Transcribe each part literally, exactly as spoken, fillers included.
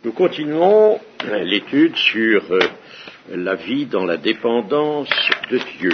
Nous continuons l'étude sur la vie dans la dépendance de Dieu.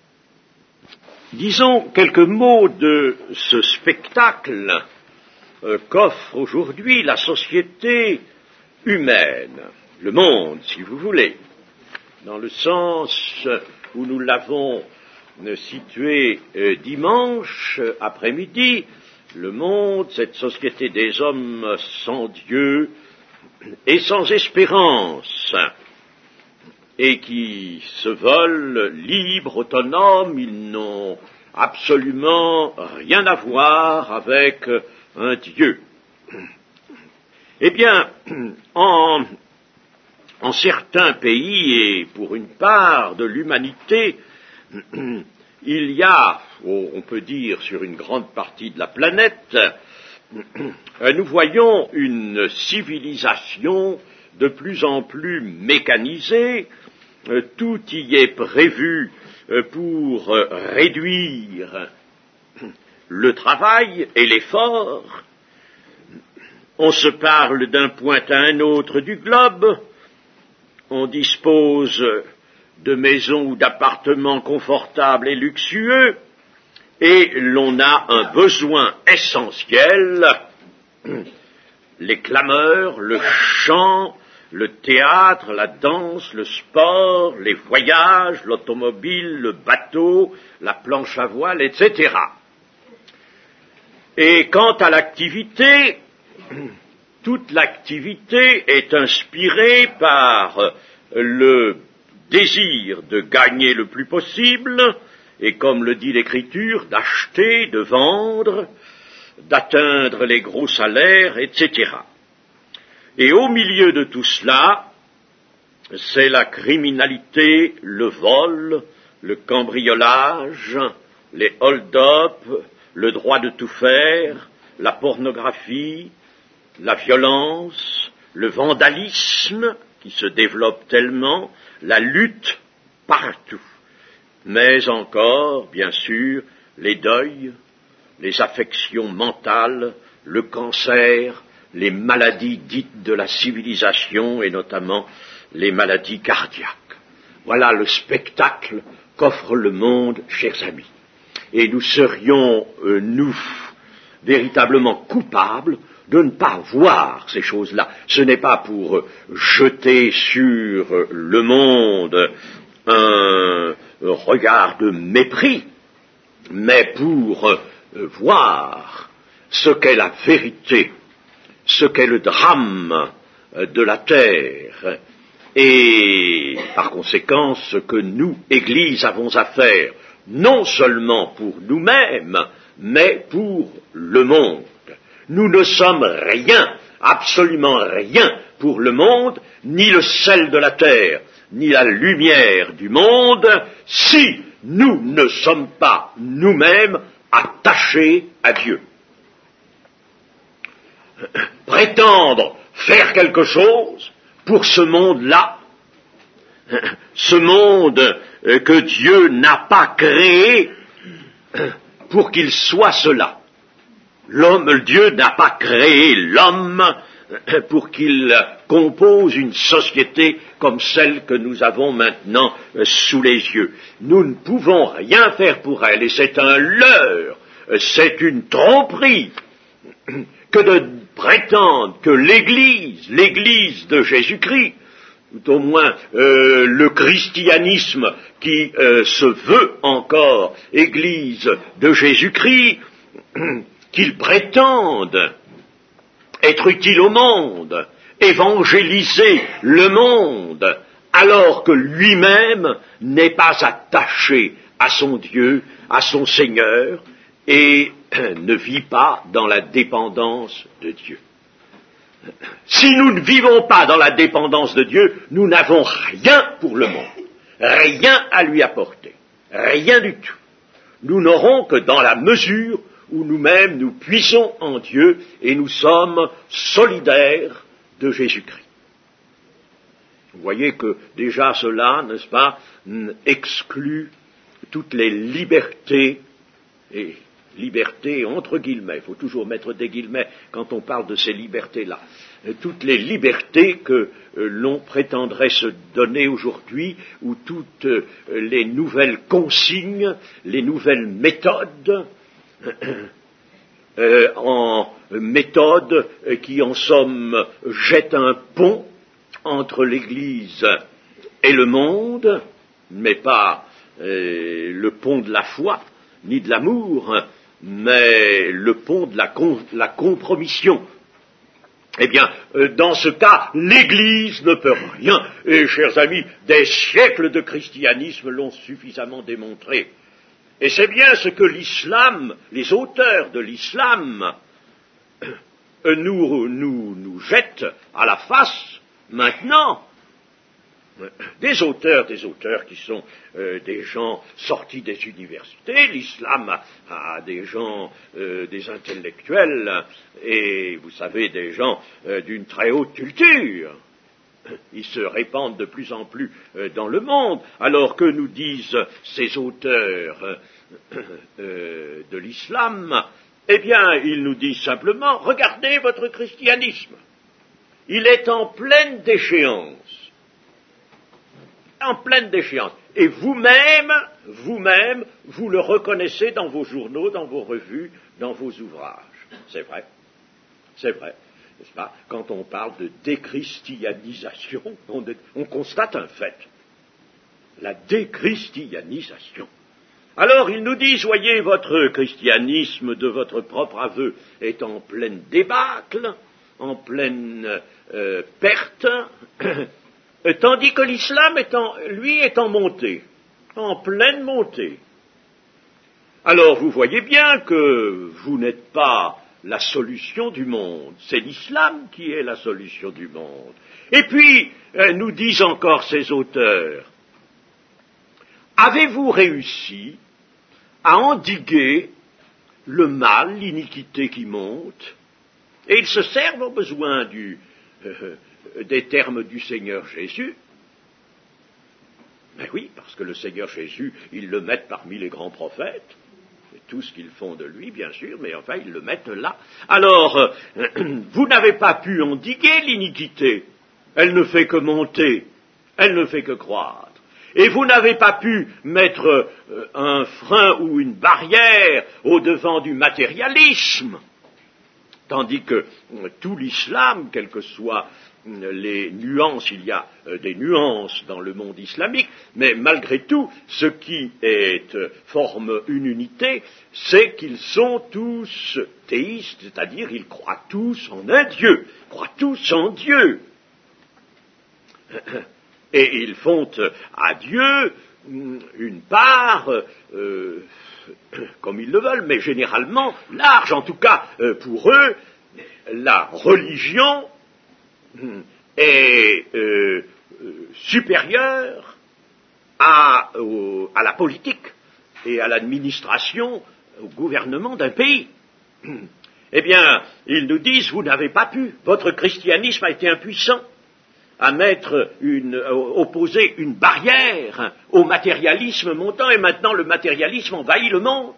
Disons quelques mots de ce spectacle qu'offre aujourd'hui la société humaine, le monde, si vous voulez, dans le sens où nous l'avons situé dimanche après-midi. Le monde, cette société des hommes sans Dieu et sans espérance, et qui se veulent libres, autonomes, ils n'ont absolument rien à voir avec un Dieu. Eh bien, en, en certains pays, et pour une part de l'humanité, il y a, on peut dire sur une grande partie de la planète, nous voyons une civilisation de plus en plus mécanisée. Tout y est prévu pour réduire le travail et l'effort. On se parle d'un point à un autre du globe. On dispose de maisons ou d'appartements confortables et luxueux, et l'on a un besoin essentiel, les clameurs, le chant, le théâtre, la danse, le sport, les voyages, l'automobile, le bateau, la planche à voile, et cetera. Et quant à l'activité, toute l'activité est inspirée par le désir de gagner le plus possible, et comme le dit l'Écriture, d'acheter, de vendre, d'atteindre les gros salaires, et cetera. Et au milieu de tout cela, c'est la criminalité, le vol, le cambriolage, les hold-up, le droit de tout faire, la pornographie, la violence, le vandalisme qui se développe tellement, la lutte partout. Mais encore, bien sûr, les deuils, les affections mentales, le cancer, les maladies dites de la civilisation et notamment les maladies cardiaques. Voilà le spectacle qu'offre le monde, chers amis. Et nous serions, euh, nous, véritablement coupables de ne pas voir ces choses-là. Ce n'est pas pour euh, jeter sur euh, le monde un regard de mépris, mais pour euh, voir ce qu'est la vérité, ce qu'est le drame de la terre, et par conséquent ce que nous, Église, avons à faire, non seulement pour nous-mêmes, mais pour le monde. Nous ne sommes rien, absolument rien pour le monde, ni le sel de la terre, ni la lumière du monde, si nous ne sommes pas nous-mêmes attachés à Dieu. Prétendre faire quelque chose pour ce monde-là, ce monde que Dieu n'a pas créé pour qu'il soit cela. L'homme, Dieu n'a pas créé l'homme pour qu'il compose une société comme celle que nous avons maintenant sous les yeux. Nous ne pouvons rien faire pour elle, et c'est un leurre, c'est une tromperie que de prétendre que l'Église, l'Église de Jésus-Christ, tout au moins euh, le christianisme qui euh, se veut encore Église de Jésus-Christ, qu'il prétende être utile au monde, évangéliser le monde, alors que lui-même n'est pas attaché à son Dieu, à son Seigneur, et ne vit pas dans la dépendance de Dieu. Si nous ne vivons pas dans la dépendance de Dieu, nous n'avons rien pour le monde, rien à lui apporter, rien du tout. Nous n'aurons que dans la mesure où nous-mêmes nous puisons en Dieu et nous sommes solidaires de Jésus-Christ. Vous voyez que déjà cela, n'est-ce pas, exclut toutes les libertés et liberté entre guillemets, il faut toujours mettre des guillemets quand on parle de ces libertés-là, toutes les libertés que euh, l'on prétendrait se donner aujourd'hui, ou toutes euh, les nouvelles consignes, les nouvelles méthodes, euh, en méthodes euh, qui en somme jettent un pont entre l'Église et le monde, mais pas euh, le pont de la foi, ni de l'amour, mais le pont de la, com- la compromission. Eh bien, euh, dans ce cas, l'Église ne peut rien. Et, chers amis, des siècles de christianisme l'ont suffisamment démontré. Et c'est bien ce que l'islam, les auteurs de l'islam, euh, nous, nous, nous jettent à la face maintenant. Des auteurs, des auteurs qui sont euh, des gens sortis des universités, l'islam a, a des gens, euh, des intellectuels, et vous savez, des gens euh, d'une très haute culture. Ils se répandent de plus en plus euh, dans le monde, alors que nous disent ces auteurs euh, euh, de l'islam, eh bien, ils nous disent simplement, regardez votre christianisme, il est en pleine déchéance. En pleine déchéance. Et vous-même, vous-même, vous le reconnaissez dans vos journaux, dans vos revues, dans vos ouvrages. C'est vrai. C'est vrai. N'est-ce pas? Quand on parle de déchristianisation, on, on constate un fait. La déchristianisation. Alors, ils nous disent, voyez, votre christianisme de votre propre aveu est en pleine débâcle, en pleine euh, perte, tandis que l'islam, est en, lui, est en montée, en pleine montée. Alors, vous voyez bien que vous n'êtes pas la solution du monde, c'est l'islam qui est la solution du monde. Et puis, euh, nous disent encore ces auteurs, avez-vous réussi à endiguer le mal, l'iniquité qui monte? Et ils se servent au besoin du... Euh, des termes du Seigneur Jésus. Mais oui, parce que le Seigneur Jésus, ils le mettent parmi les grands prophètes, et tout ce qu'ils font de lui, bien sûr, mais enfin, ils le mettent là. Alors, euh, vous n'avez pas pu endiguer l'iniquité, elle ne fait que monter, elle ne fait que croître. Et vous n'avez pas pu mettre euh, un frein ou une barrière au-devant du matérialisme, tandis que euh, tout l'islam, quelles que soient les nuances, il y a euh, des nuances dans le monde islamique, mais malgré tout, ce qui est, euh, forme une unité, c'est qu'ils sont tous théistes, c'est-à-dire ils croient tous en un Dieu, croient tous en Dieu. Et ils font à Dieu une part, euh, comme ils le veulent, mais généralement large, en tout cas euh, pour eux, la religion est euh, euh, supérieure à, au, à la politique et à l'administration, au gouvernement d'un pays. Eh bien, ils nous disent, vous n'avez pas pu, votre christianisme a été impuissant à mettre une, à opposer une barrière au matérialisme montant, et maintenant le matérialisme envahit le monde.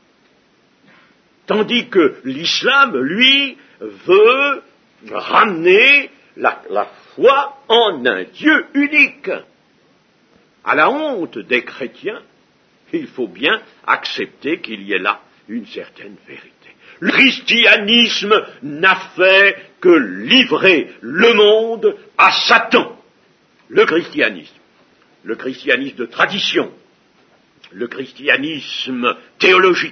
Tandis que l'islam, lui, veut ramener la, la foi en un Dieu unique. À la honte des chrétiens, il faut bien accepter qu'il y ait là une certaine vérité. Le christianisme n'a fait que livrer le monde à Satan. Le christianisme, le christianisme de tradition, le christianisme théologique,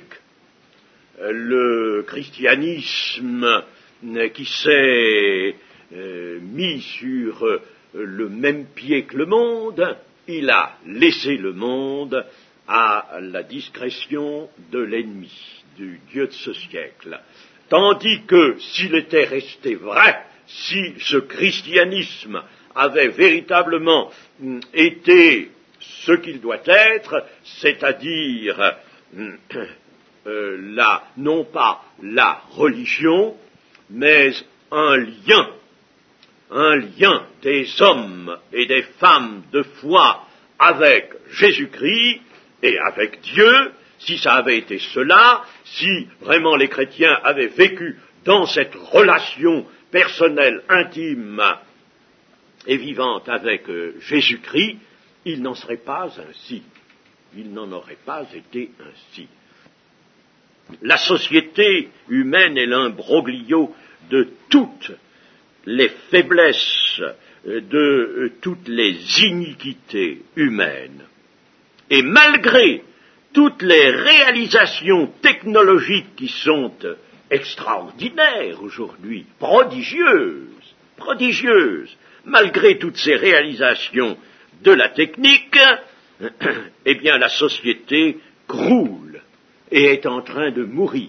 le christianisme qui s'est euh, mis sur euh, le même pied que le monde, il a laissé le monde à la discrétion de l'ennemi, du Dieu de ce siècle. Tandis que s'il était resté vrai, si ce christianisme avait véritablement hum, été ce qu'il doit être, c'est-à-dire hum, euh, la, non pas la religion, mais un lien, un lien des hommes et des femmes de foi avec Jésus-Christ et avec Dieu, Si ça avait été cela, si vraiment les chrétiens avaient vécu dans cette relation personnelle, intime et vivante avec euh, Jésus-Christ, il n'en serait pas ainsi. Il n'en aurait pas été ainsi. La société humaine est l'imbroglio de toutes les faiblesses, de toutes les iniquités humaines. Et malgré toutes les réalisations technologiques qui sont extraordinaires aujourd'hui, prodigieuses, prodigieuses, malgré toutes ces réalisations de la technique, eh bien la société croule et est en train de mourir.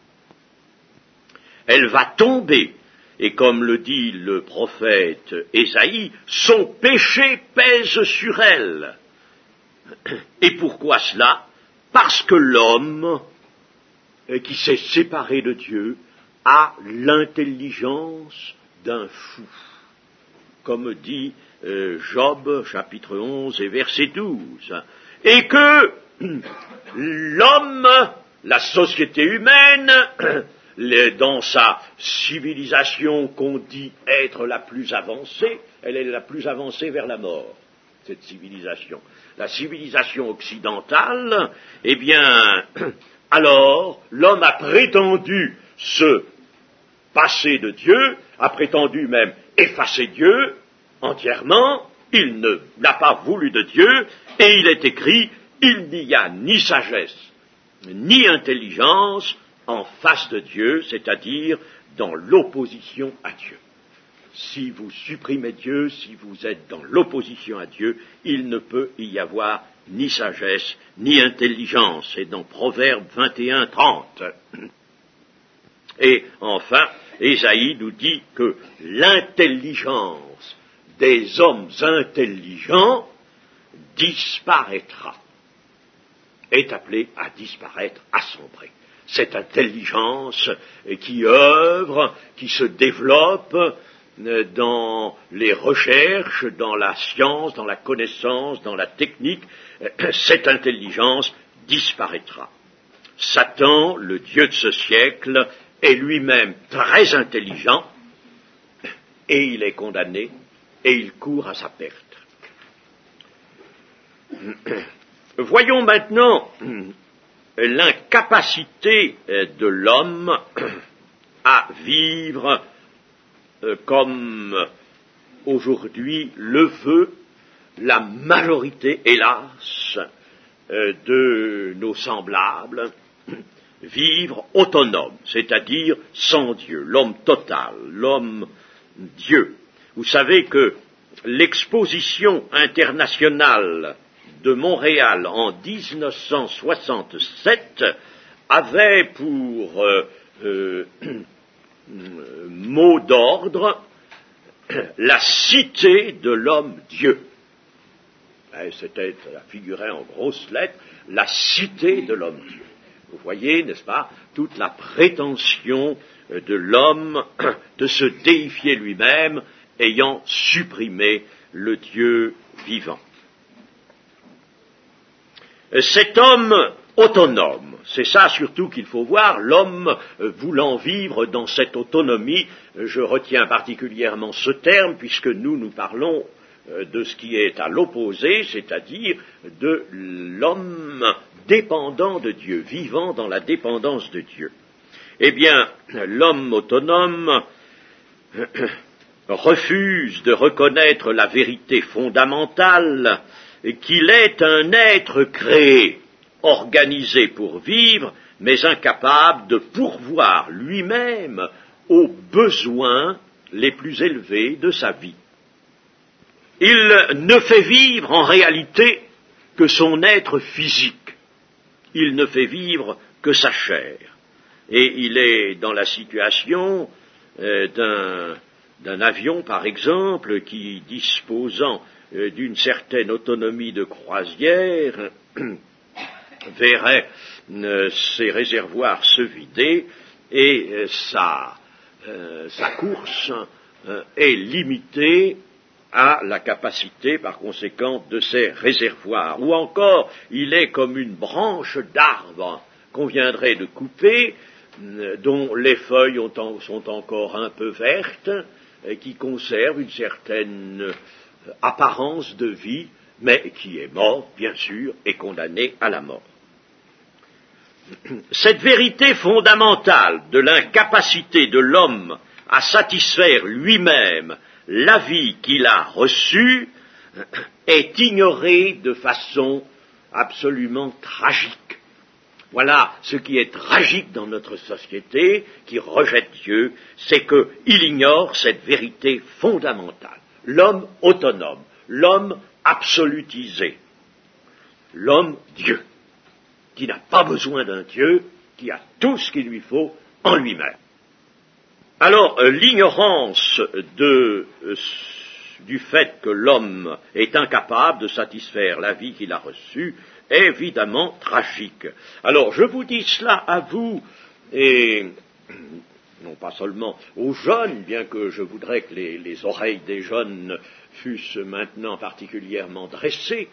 Elle va tomber, et comme le dit le prophète Ésaïe, son péché pèse sur elle. Et pourquoi cela? Parce que l'homme qui s'est séparé de Dieu a l'intelligence d'un fou. Comme dit euh, Job, chapitre onze et verset douze. Et que l'homme, la société humaine, les, dans sa civilisation qu'on dit être la plus avancée, elle est la plus avancée vers la mort, cette civilisation. La civilisation occidentale, eh bien, alors, l'homme a prétendu se passer de Dieu, a prétendu même effacer Dieu entièrement, il ne n'a pas voulu de Dieu, et il est écrit, il n'y a ni sagesse, ni intelligence en face de Dieu, c'est-à-dire dans l'opposition à Dieu. Si vous supprimez Dieu, si vous êtes dans l'opposition à Dieu, il ne peut y avoir ni sagesse, ni intelligence. C'est dans Proverbe vingt et un, trente. Et enfin, Ésaïe nous dit que l'intelligence des hommes intelligents disparaîtra, est appelée à disparaître, à sombrer. Cette intelligence qui œuvre, qui se développe dans les recherches, dans la science, dans la connaissance, dans la technique, cette intelligence disparaîtra. Satan, le Dieu de ce siècle, est lui-même très intelligent, et il est condamné, et il court à sa perte. Voyons maintenant l'incapacité de l'homme à vivre comme aujourd'hui le veut la majorité, hélas, de nos semblables, vivre autonome, c'est-à-dire sans Dieu, l'homme total, l'homme Dieu. Vous savez que l'exposition internationale de Montréal en dix-neuf cent soixante-sept avait pour euh, euh, mot d'ordre la cité de l'homme Dieu. C'était, ça figurait en grosses lettres, la cité de l'homme Dieu. Vous voyez, n'est-ce pas, toute la prétention de l'homme de se déifier lui-même, ayant supprimé le Dieu vivant. Cet homme autonome, c'est ça surtout qu'il faut voir, l'homme voulant vivre dans cette autonomie, je retiens particulièrement ce terme, puisque nous, nous parlons de ce qui est à l'opposé, c'est-à-dire de l'homme dépendant de Dieu, vivant dans la dépendance de Dieu. Eh bien, l'homme autonome refuse de reconnaître la vérité fondamentale qu'il est un être créé, organisé pour vivre, mais incapable de pourvoir lui-même aux besoins les plus élevés de sa vie. Il ne fait vivre en réalité que son être physique, il ne fait vivre que sa chair, et il est dans la situation euh, d'un, d'un avion, par exemple, qui, disposant euh, d'une certaine autonomie de croisière, verrait euh, ses réservoirs se vider, et euh, sa, euh, sa course euh, est limitée a la capacité, par conséquent, de ses réservoirs. Ou encore, il est comme une branche d'arbre qu'on viendrait de couper, dont les feuilles ont en, sont encore un peu vertes, et qui conserve une certaine apparence de vie, mais qui est mort, bien sûr, et condamné à la mort. Cette vérité fondamentale de l'incapacité de l'homme à satisfaire lui-même la vie qu'il a reçue est ignorée de façon absolument tragique. Voilà ce qui est tragique dans notre société qui rejette Dieu, c'est qu'il ignore cette vérité fondamentale. L'homme autonome, l'homme absolutisé, l'homme Dieu, qui n'a pas besoin d'un Dieu, qui a tout ce qu'il lui faut en lui-même. Alors, euh, l'ignorance de, euh, du fait que l'homme est incapable de satisfaire la vie qu'il a reçue est évidemment tragique. Alors, je vous dis cela à vous, et non pas seulement aux jeunes, bien que je voudrais que les, les oreilles des jeunes fussent maintenant particulièrement dressées,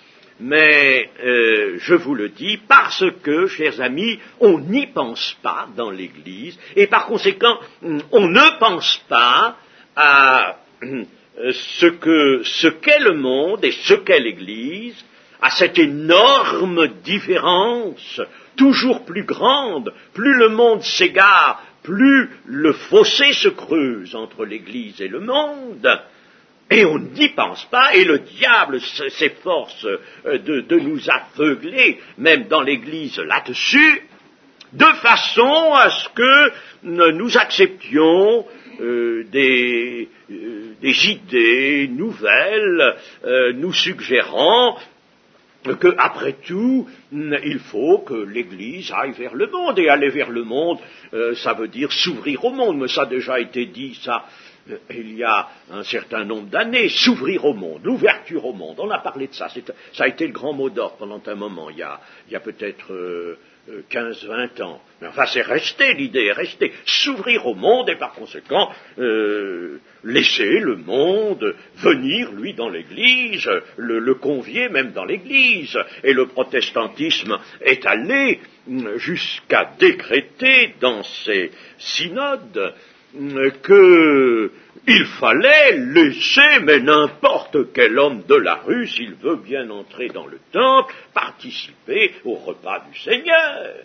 mais euh, je vous le dis parce que, chers amis, on n'y pense pas dans l'Église, et par conséquent, on ne pense pas à euh, ce que ce qu'est le monde et ce qu'est l'Église, à cette énorme différence, toujours plus grande, plus le monde s'égare, plus le fossé se creuse entre l'Église et le monde. Et on n'y pense pas, et le diable s'efforce de, de nous aveugler, même dans l'Église là-dessus, de façon à ce que nous acceptions euh, des, euh, des idées nouvelles, euh, nous suggérant que, après tout, il faut que l'Église aille vers le monde, et aller vers le monde, euh, ça veut dire s'ouvrir au monde, mais ça a déjà été dit, ça, euh, il y a un certain nombre d'années, s'ouvrir au monde, l'ouverture au monde, on a parlé de ça, c'est, ça a été le grand mot d'ordre pendant un moment, il y a, il y a peut-être euh, quinze vingt ans, mais enfin c'est resté, l'idée est restée, s'ouvrir au monde, et par conséquent, euh, laisser le monde venir, lui, dans l'Église, le, le convier même dans l'Église, et le protestantisme est allé jusqu'à décréter dans ses synodes que il fallait laisser, mais n'importe quel homme de la rue, s'il veut bien entrer dans le temple, participer au repas du Seigneur.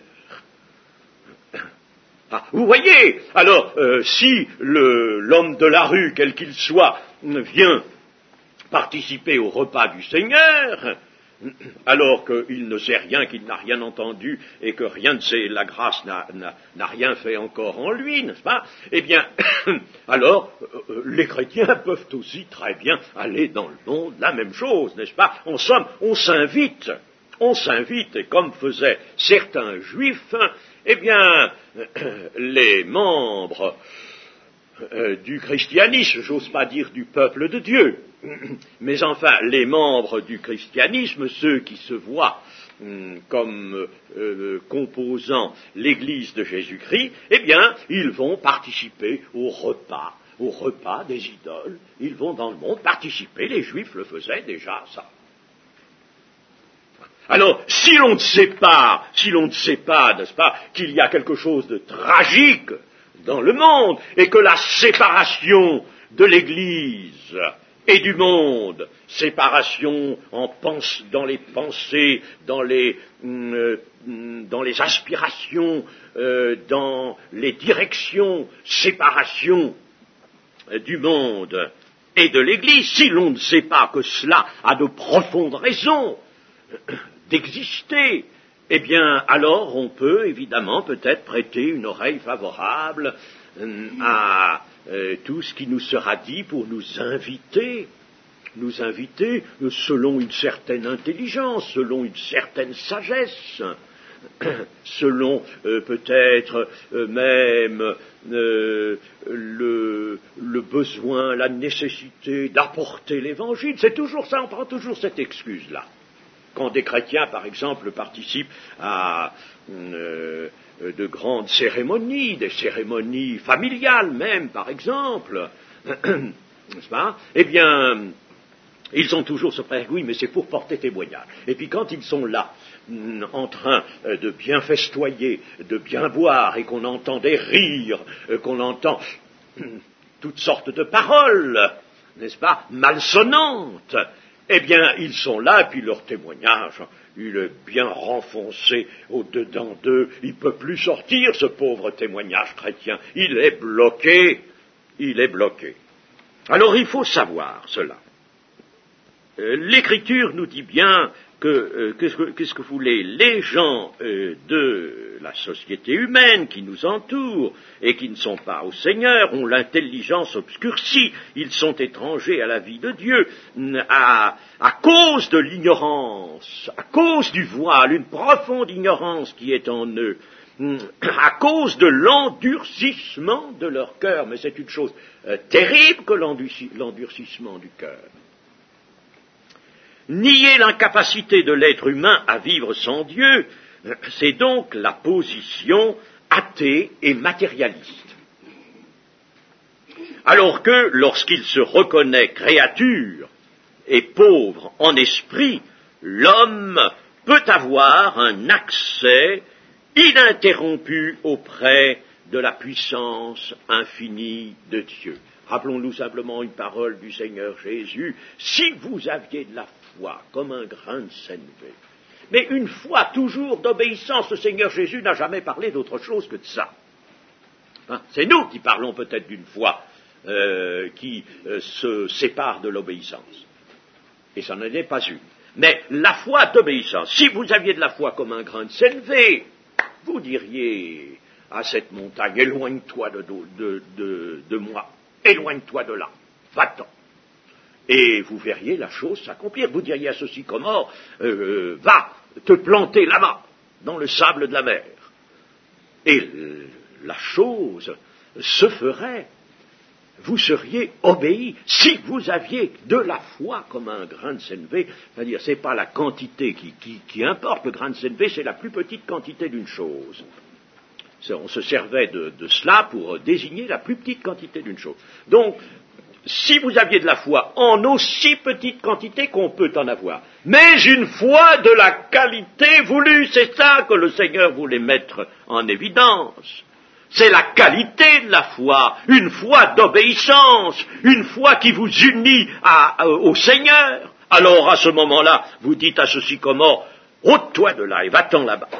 Ah, vous voyez, alors, euh, si le, l'homme de la rue, quel qu'il soit, vient participer au repas du Seigneur, alors qu'il ne sait rien, qu'il n'a rien entendu, et que rien de ces, la grâce n'a, n'a, n'a rien fait encore en lui, n'est-ce pas? Eh bien, alors, euh, les chrétiens peuvent aussi très bien aller dans le monde, la même chose, n'est-ce pas? En somme, on s'invite, on s'invite, et comme faisaient certains juifs, eh bien, les membres euh, du christianisme, j'ose pas dire du peuple de Dieu, mais enfin, les membres du christianisme, ceux qui se voient hum, comme euh, composant l'Église de Jésus-Christ, eh bien, ils vont participer au repas, au repas des idoles. Ils vont dans le monde participer, les Juifs le faisaient déjà, ça. Alors, si l'on ne sait pas, si l'on ne sait pas, n'est-ce pas, qu'il y a quelque chose de tragique dans le monde, et que la séparation de l'Église et du monde, séparation en pense, dans les pensées, dans les, euh, dans les aspirations, euh, dans les directions, séparation euh, du monde et de l'Église, si l'on ne sait pas que cela a de profondes raisons euh, d'exister, eh bien, alors on peut évidemment peut-être prêter une oreille favorable euh, à Euh, tout ce qui nous sera dit pour nous inviter, nous inviter euh, selon une certaine intelligence, selon une certaine sagesse, selon euh, peut-être euh, même euh, le, le besoin, la nécessité d'apporter l'Évangile. C'est toujours ça, on prend toujours cette excuse-là. Quand des chrétiens, par exemple, participent à euh, de grandes cérémonies, des cérémonies familiales même, par exemple, n'est-ce pas? Eh bien, ils ont toujours ce prétexte, oui, mais c'est pour porter témoignage. Et puis quand ils sont là, en train de bien festoyer, de bien boire, et qu'on entend des rires, qu'on entend toutes sortes de paroles, n'est-ce pas, malsonnantes, eh bien, ils sont là, et puis leur témoignage, il est bien renfoncé au-dedans d'eux, il ne peut plus sortir, ce pauvre témoignage chrétien, il est bloqué, il est bloqué. Alors il faut savoir cela. Euh, L'Écriture nous dit bien que, euh, qu'est-ce que, qu'est-ce que vous voulez, les gens euh, de la société humaine qui nous entoure et qui ne sont pas au Seigneur ont l'intelligence obscurcie, ils sont étrangers à la vie de Dieu, à, à cause de l'ignorance, à cause du voile, une profonde ignorance qui est en eux, à cause de l'endurcissement de leur cœur, mais c'est une chose euh, terrible que l'endurcissement du cœur. Nier l'incapacité de l'être humain à vivre sans Dieu, c'est donc la position athée et matérialiste. Alors que, lorsqu'il se reconnaît créature et pauvre en esprit, l'homme peut avoir un accès ininterrompu auprès de la puissance infinie de Dieu. Rappelons-nous simplement une parole du Seigneur Jésus, si vous aviez de la foi comme un grain de sénévé. Mais une foi toujours d'obéissance, le Seigneur Jésus n'a jamais parlé d'autre chose que de ça. Hein, c'est nous qui parlons peut-être d'une foi euh, qui euh, se sépare de l'obéissance. Et ça n'en est pas une. Mais la foi d'obéissance, si vous aviez de la foi comme un grain de sénévé, vous diriez à cette montagne, éloigne-toi de, de, de, de moi, éloigne-toi de là, va-t'en. Et vous verriez la chose s'accomplir. Vous diriez à ce sycomore, euh, va te planter là-bas, dans le sable de la mer. Et la chose se ferait. Vous seriez obéi si vous aviez de la foi comme un grain de sénévé. C'est-à-dire, c'est pas la quantité qui, qui, qui importe. Le grain de sénévé, c'est la plus petite quantité d'une chose. On se servait de, de cela pour désigner la plus petite quantité d'une chose. Donc, si vous aviez de la foi en aussi petite quantité qu'on peut en avoir, mais une foi de la qualité voulue, c'est ça que le Seigneur voulait mettre en évidence. C'est la qualité de la foi, une foi d'obéissance, une foi qui vous unit à, à, au Seigneur. Alors à ce moment-là, vous dites à ce sycomore, ôte-toi de là et va-t'en là-bas.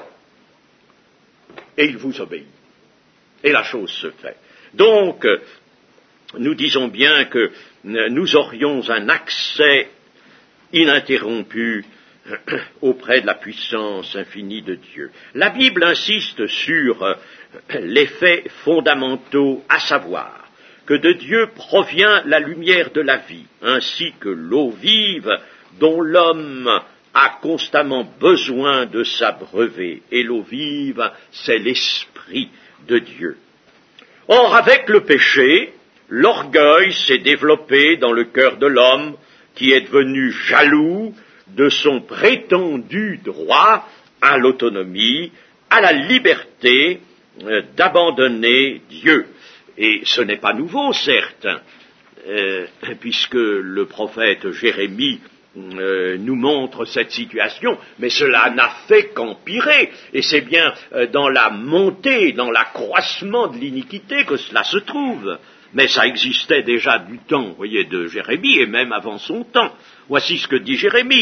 Et il vous obéit. Et la chose se fait. Donc, nous disons bien que nous aurions un accès ininterrompu auprès de la puissance infinie de Dieu. La Bible insiste sur les faits fondamentaux, à savoir que de Dieu provient la lumière de la vie, ainsi que l'eau vive dont l'homme a constamment besoin de s'abreuver. Et l'eau vive, c'est l'Esprit de Dieu. Or, avec le péché, l'orgueil s'est développé dans le cœur de l'homme, qui est devenu jaloux de son prétendu droit à l'autonomie, à la liberté euh, d'abandonner Dieu. Et ce n'est pas nouveau, certes, euh, puisque le prophète Jérémie euh, nous montre cette situation, mais cela n'a fait qu'empirer, et c'est bien euh, dans la montée, dans l'accroissement de l'iniquité que cela se trouve. Mais ça existait déjà du temps, vous voyez, de Jérémie, et même avant son temps. Voici ce que dit Jérémie.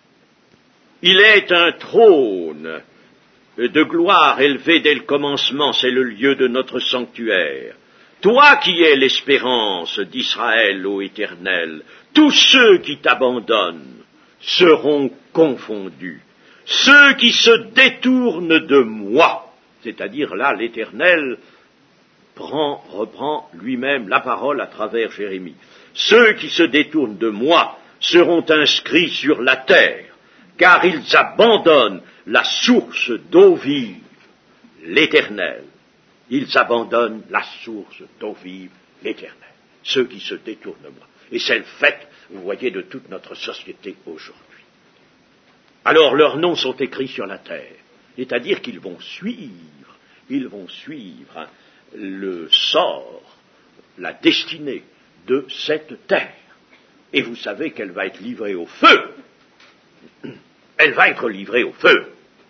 Il est un trône de gloire élevé dès le commencement, c'est le lieu de notre sanctuaire. Toi qui es l'espérance d'Israël, ô Éternel, tous ceux qui t'abandonnent seront confondus. Ceux qui se détournent de moi, c'est-à-dire là l'Éternel prend, reprend lui-même la parole à travers Jérémie. Ceux qui se détournent de moi seront inscrits sur la terre, car ils abandonnent la source d'eau vive, l'Éternel. Ils abandonnent la source d'eau vive, l'Éternel. Ceux qui se détournent de moi. Et c'est le fait, vous voyez, de toute notre société aujourd'hui. Alors leurs noms sont écrits sur la terre, c'est-à-dire qu'ils vont suivre, ils vont suivre hein, le sort, la destinée de cette terre. Et vous savez qu'elle va être livrée au feu. Elle va être livrée au feu.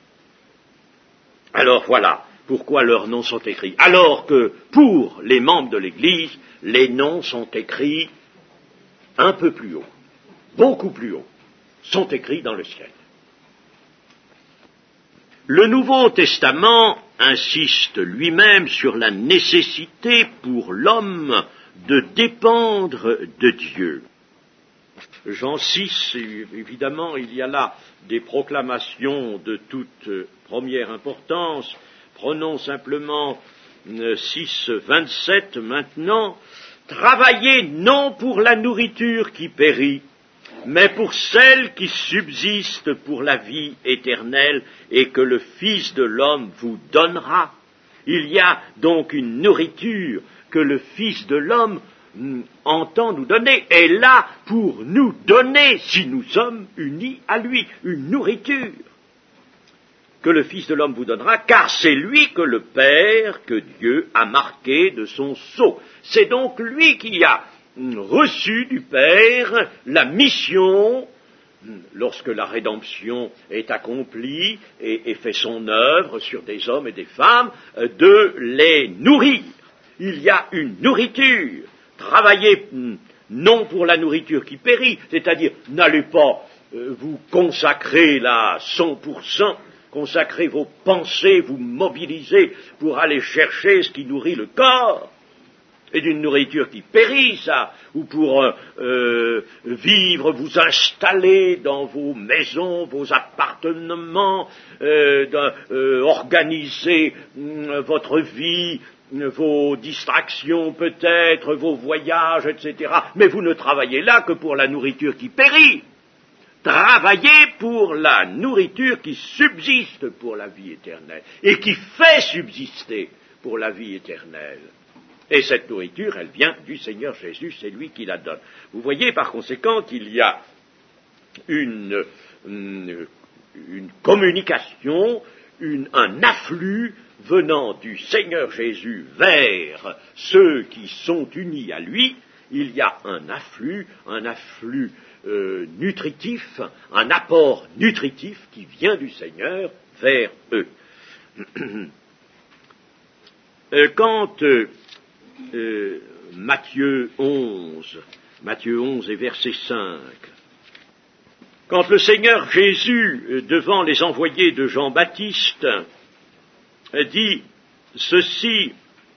Alors voilà pourquoi leurs noms sont écrits. Alors que pour les membres de l'Église, les noms sont écrits un peu plus haut, beaucoup plus haut, sont écrits dans le ciel. Le Nouveau Testament insiste lui-même sur la nécessité pour l'homme de dépendre de Dieu. Jean six, évidemment, il y a là des proclamations de toute première importance. Prenons simplement six vingt-sept maintenant. Travaillez non pour la nourriture qui périt, mais pour celle qui subsiste pour la vie éternelle et que le Fils de l'homme vous donnera. Il y a donc une nourriture que le Fils de l'homme entend nous donner, est là pour nous donner, si nous sommes unis à lui, une nourriture que le Fils de l'homme vous donnera, car c'est lui que le Père, que Dieu a marqué de son sceau. C'est donc lui qui a reçu du Père la mission, lorsque la rédemption est accomplie et, et fait son œuvre sur des hommes et des femmes, de les nourrir. Il y a une nourriture. Travaillez non pour la nourriture qui périt, c'est-à-dire n'allez pas euh, vous consacrer là à cent pour cent, consacrer vos pensées, vous mobiliser pour aller chercher ce qui nourrit le corps, et d'une nourriture qui périt, ça, ou pour euh, euh, vivre, vous installer dans vos maisons, vos appartements, euh, euh, organiser euh, votre vie, vos distractions peut-être, vos voyages, et cetera. Mais vous ne travaillez là que pour la nourriture qui périt. Travaillez pour la nourriture qui subsiste pour la vie éternelle et qui fait subsister pour la vie éternelle. Et cette nourriture, elle vient du Seigneur Jésus, c'est lui qui la donne. Vous voyez par conséquent qu'il y a une, une, une communication, une, un afflux venant du Seigneur Jésus vers ceux qui sont unis à lui. Il y a un afflux, un afflux euh, nutritif, un apport nutritif qui vient du Seigneur vers eux. euh, quand euh, euh, Matthieu onze, Matthieu onze et verset cinq, quand le Seigneur Jésus, euh, devant les envoyés de Jean-Baptiste, dit ceci: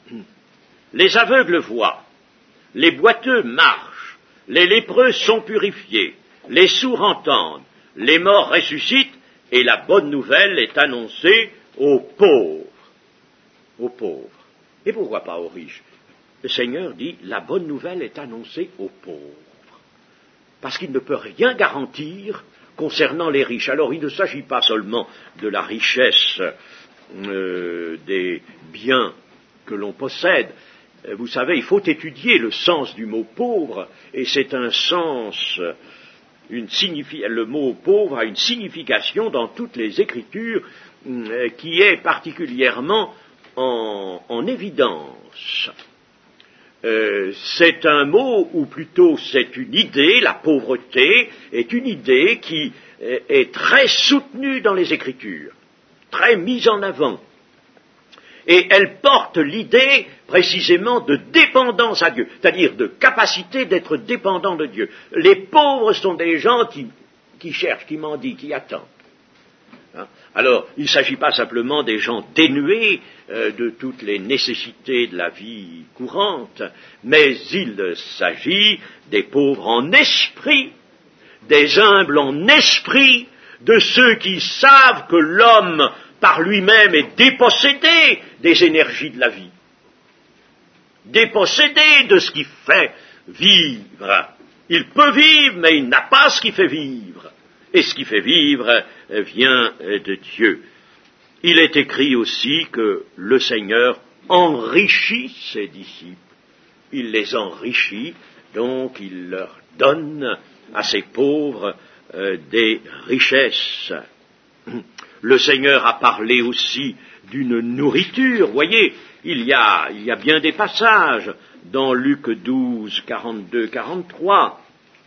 les aveugles voient, les boiteux marchent, les lépreux sont purifiés, les sourds entendent, les morts ressuscitent, et la bonne nouvelle est annoncée aux pauvres. Aux pauvres. Et pourquoi pas aux riches? Le Seigneur dit, la bonne nouvelle est annoncée aux pauvres. Parce qu'il ne peut rien garantir concernant les riches. Alors il ne s'agit pas seulement de la richesse Euh, des biens que l'on possède. Vous savez, il faut étudier le sens du mot pauvre, et c'est un sens, une signifi- le mot pauvre a une signification dans toutes les Écritures euh, qui est particulièrement en, en évidence. Euh, c'est un mot, ou plutôt c'est une idée, la pauvreté est une idée qui euh, est très soutenue dans les Écritures, très mise en avant. Et elle porte l'idée précisément de dépendance à Dieu, c'est-à-dire de capacité d'être dépendant de Dieu. Les pauvres sont des gens qui, qui cherchent, qui mendient, qui attendent. Hein? Alors, il ne s'agit pas simplement des gens dénués euh, de toutes les nécessités de la vie courante, mais il s'agit des pauvres en esprit, des humbles en esprit, de ceux qui savent que l'homme, par lui-même, est dépossédé des énergies de la vie, dépossédé de ce qui fait vivre. Il peut vivre, mais il n'a pas ce qui fait vivre. Et ce qui fait vivre vient de Dieu. Il est écrit aussi que le Seigneur enrichit ses disciples. Il les enrichit, donc il leur donne à ces pauvres euh, des richesses. Le Seigneur a parlé aussi d'une nourriture. Vous voyez, il y a, il y a bien des passages dans Luc douze, quarante-deux, quarante-trois.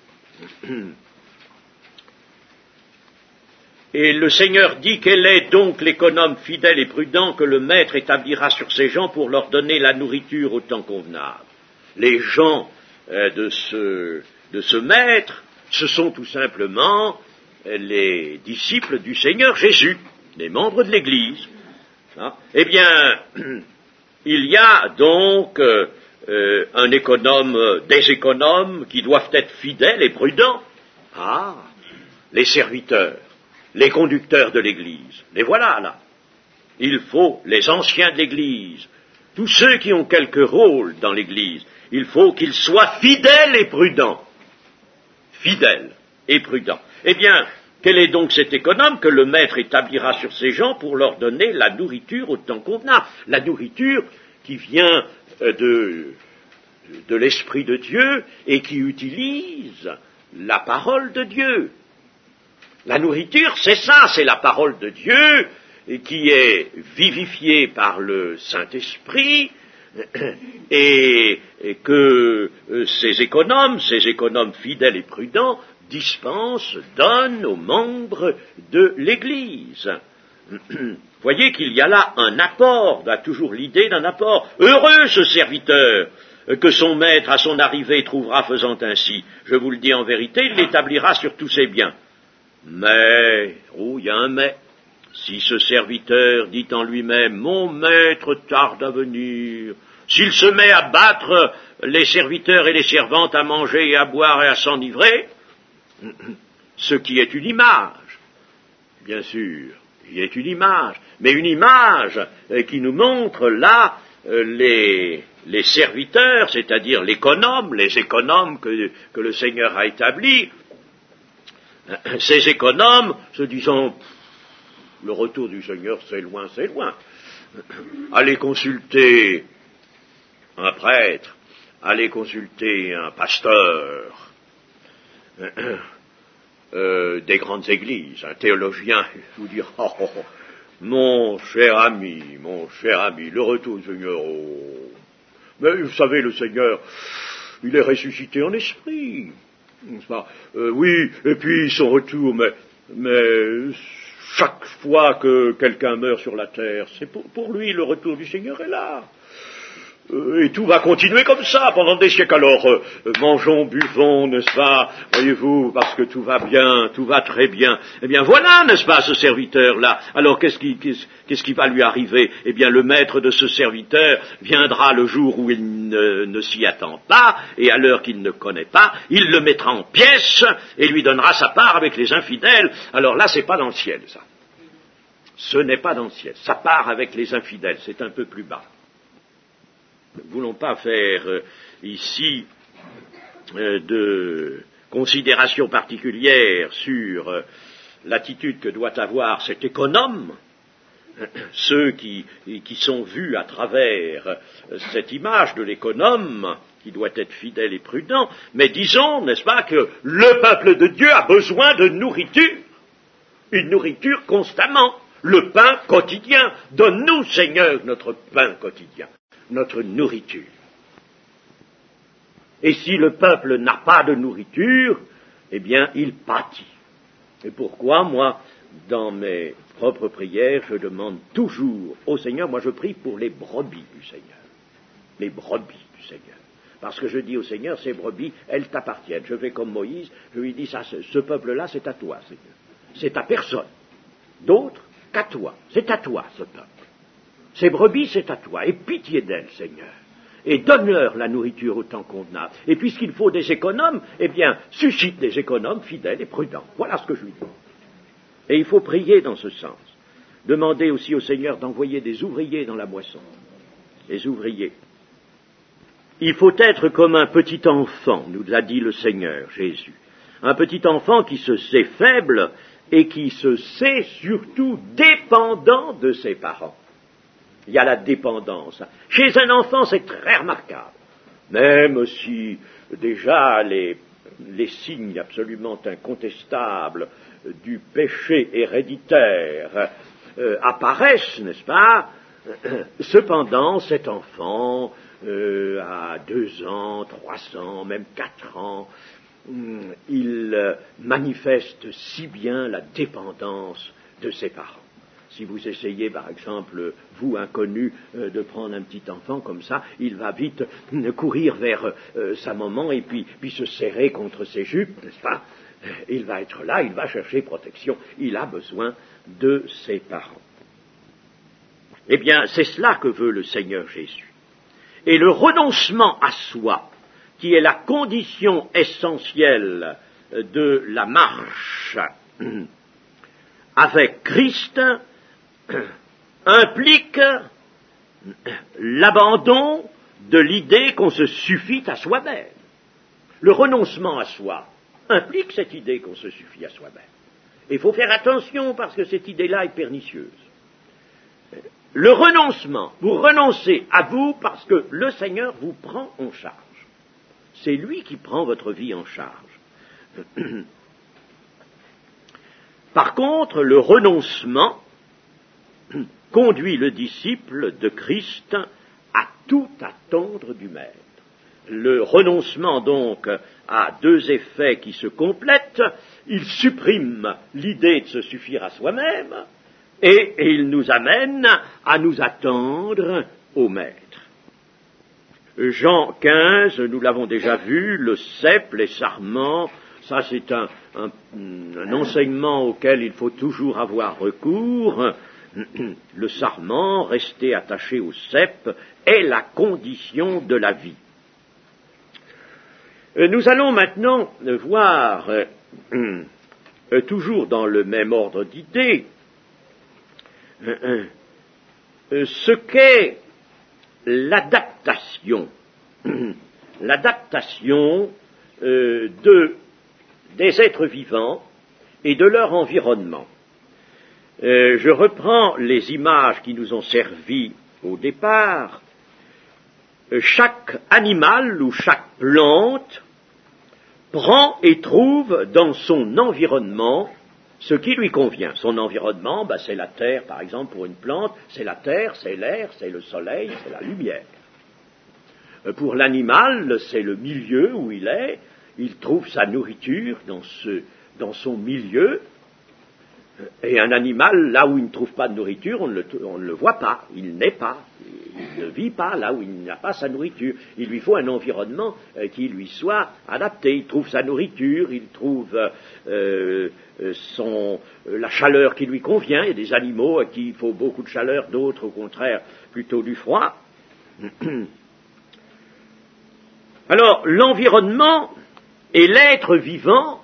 Et le Seigneur dit, quel est donc l'économe fidèle et prudent que le maître établira sur ses gens pour leur donner la nourriture au temps convenable. Les gens euh, de, ce, de ce maître, ce sont tout simplement les disciples du Seigneur Jésus, les membres de l'Église. Hein? Eh bien, il y a donc euh, euh, un économe, des économes qui doivent être fidèles et prudents. Ah, les serviteurs, les conducteurs de l'Église, les voilà là. Il faut les anciens de l'Église, tous ceux qui ont quelque rôle dans l'Église, il faut qu'ils soient fidèles et prudents. Fidèles et prudents. Eh bien, quel est donc cet économe que le maître établira sur ses gens pour leur donner la nourriture au temps convenable? La nourriture qui vient de, de l'Esprit de Dieu et qui utilise la parole de Dieu. La nourriture, c'est ça, c'est la parole de Dieu et qui est vivifiée par le Saint-Esprit et, et que ces économes, ces économes fidèles et prudents, dispensent, donnent aux membres de l'Église. Voyez qu'il y a là un apport, on a toujours l'idée d'un apport. Heureux ce serviteur que son maître à son arrivée trouvera faisant ainsi. Je vous le dis en vérité, il l'établira sur tous ses biens. Mais, oh, il y a un mais, si ce serviteur dit en lui-même, mon maître tarde à venir, s'il se met à battre les serviteurs et les servantes, à manger et à boire et à s'enivrer, ce qui est une image, bien sûr, il est une image, mais une image qui nous montre là les, les serviteurs, c'est-à-dire l'économe, les économes que, que le Seigneur a établis. Ces économes se disant, le retour du Seigneur, c'est loin, c'est loin. Allez consulter un prêtre, allez consulter un pasteur euh, des grandes églises, un théologien, vous dire, oh, oh, oh, mon cher ami, mon cher ami, le retour du Seigneur, oh. Mais vous savez, le Seigneur, il est ressuscité en esprit. Euh, oui, et puis son retour, mais, mais chaque fois que quelqu'un meurt sur la terre, c'est pour, pour lui le retour du Seigneur est là. Euh, et tout va continuer comme ça pendant des siècles. Alors, euh, mangeons, buvons, n'est-ce pas, voyez-vous, parce que tout va bien, tout va très bien. Eh bien voilà, n'est-ce pas, ce serviteur-là. Alors qu'est-ce qui, qu'est-ce, qu'est-ce qui va lui arriver? Eh bien le maître de ce serviteur viendra le jour où il ne, ne s'y attend pas, et à l'heure qu'il ne connaît pas, il le mettra en pièces et lui donnera sa part avec les infidèles. Alors là, c'est pas dans le ciel, ça. Ce n'est pas dans le ciel. Ça part avec les infidèles, c'est un peu plus bas. Nous ne voulons pas faire euh, ici euh, de considérations particulières sur euh, l'attitude que doit avoir cet économe, euh, ceux qui, qui sont vus à travers euh, cette image de l'économe, qui doit être fidèle et prudent, mais disons, n'est-ce pas, que le peuple de Dieu a besoin de nourriture, une nourriture constamment, le pain quotidien. Donne-nous, Seigneur, notre pain quotidien, notre nourriture. Et si le peuple n'a pas de nourriture, eh bien, il pâtit. Et pourquoi, moi, dans mes propres prières, je demande toujours au Seigneur, moi je prie pour les brebis du Seigneur. Les brebis du Seigneur. Parce que je dis au Seigneur, ces brebis, elles t'appartiennent. Je fais comme Moïse, je lui dis, ça, ce peuple-là, c'est à toi, Seigneur. C'est à personne. D'autres, qu'à toi. C'est à toi, ce peuple. Ces brebis, c'est à toi, et pitié d'elles, Seigneur, et donne-leur la nourriture au temps convenable. Et puisqu'il faut des économes, eh bien, suscite des économes fidèles et prudents. Voilà ce que je lui dis. Et il faut prier dans ce sens. Demander aussi au Seigneur d'envoyer des ouvriers dans la moisson. Des ouvriers. Il faut être comme un petit enfant, nous l'a dit le Seigneur, Jésus. Un petit enfant qui se sait faible et qui se sait surtout dépendant de ses parents. Il y a la dépendance. Chez un enfant, c'est très remarquable. Même si déjà les, les signes absolument incontestables du péché héréditaire euh, apparaissent, n'est-ce pas? Cependant, cet enfant euh, à deux ans, trois ans, même quatre ans, il euh, manifeste si bien la dépendance de ses parents. Si vous essayez, par exemple, vous, inconnu, euh, de prendre un petit enfant comme ça, il va vite euh, courir vers euh, sa maman et puis, puis se serrer contre ses jupes, n'est-ce pas? Il va être là, il va chercher protection, il a besoin de ses parents. Eh bien, c'est cela que veut le Seigneur Jésus. Et le renoncement à soi, qui est la condition essentielle de la marche avec Christ, implique l'abandon de l'idée qu'on se suffit à soi-même. Le renoncement à soi implique cette idée qu'on se suffit à soi-même. Et il faut faire attention parce que cette idée-là est pernicieuse. Le renoncement, vous renoncez à vous parce que le Seigneur vous prend en charge. C'est lui qui prend votre vie en charge. Par contre, le renoncement conduit le disciple de Christ à tout attendre du Maître. Le renoncement, donc, a deux effets qui se complètent. Il supprime l'idée de se suffire à soi-même et, et il nous amène à nous attendre au Maître. Jean quinze, nous l'avons déjà vu, le cep, les sarments, ça c'est un, un, un enseignement auquel il faut toujours avoir recours. Le sarment, rester attaché au cep, est la condition de la vie. Nous allons maintenant voir, euh, euh, toujours dans le même ordre d'idées, euh, euh, ce qu'est l'adaptation, l'adaptation euh, de, des êtres vivants et de leur environnement. Euh, je reprends les images qui nous ont servi au départ. Euh, chaque animal ou chaque plante prend et trouve dans son environnement ce qui lui convient. Son environnement, ben, c'est la terre, par exemple, pour une plante, c'est la terre, c'est l'air, c'est le soleil, c'est la lumière. Euh, pour l'animal, c'est le milieu où il est, il trouve sa nourriture dans, ce, dans son milieu. Et un animal, là où il ne trouve pas de nourriture, on ne le, on ne le voit pas, il n'est pas, il ne vit pas là où il n'a pas sa nourriture. Il lui faut un environnement euh, qui lui soit adapté. Il trouve sa nourriture, il trouve euh, son, euh, la chaleur qui lui convient. Il y a des animaux à qui il faut beaucoup de chaleur, d'autres au contraire plutôt du froid. Alors, l'environnement et l'être vivant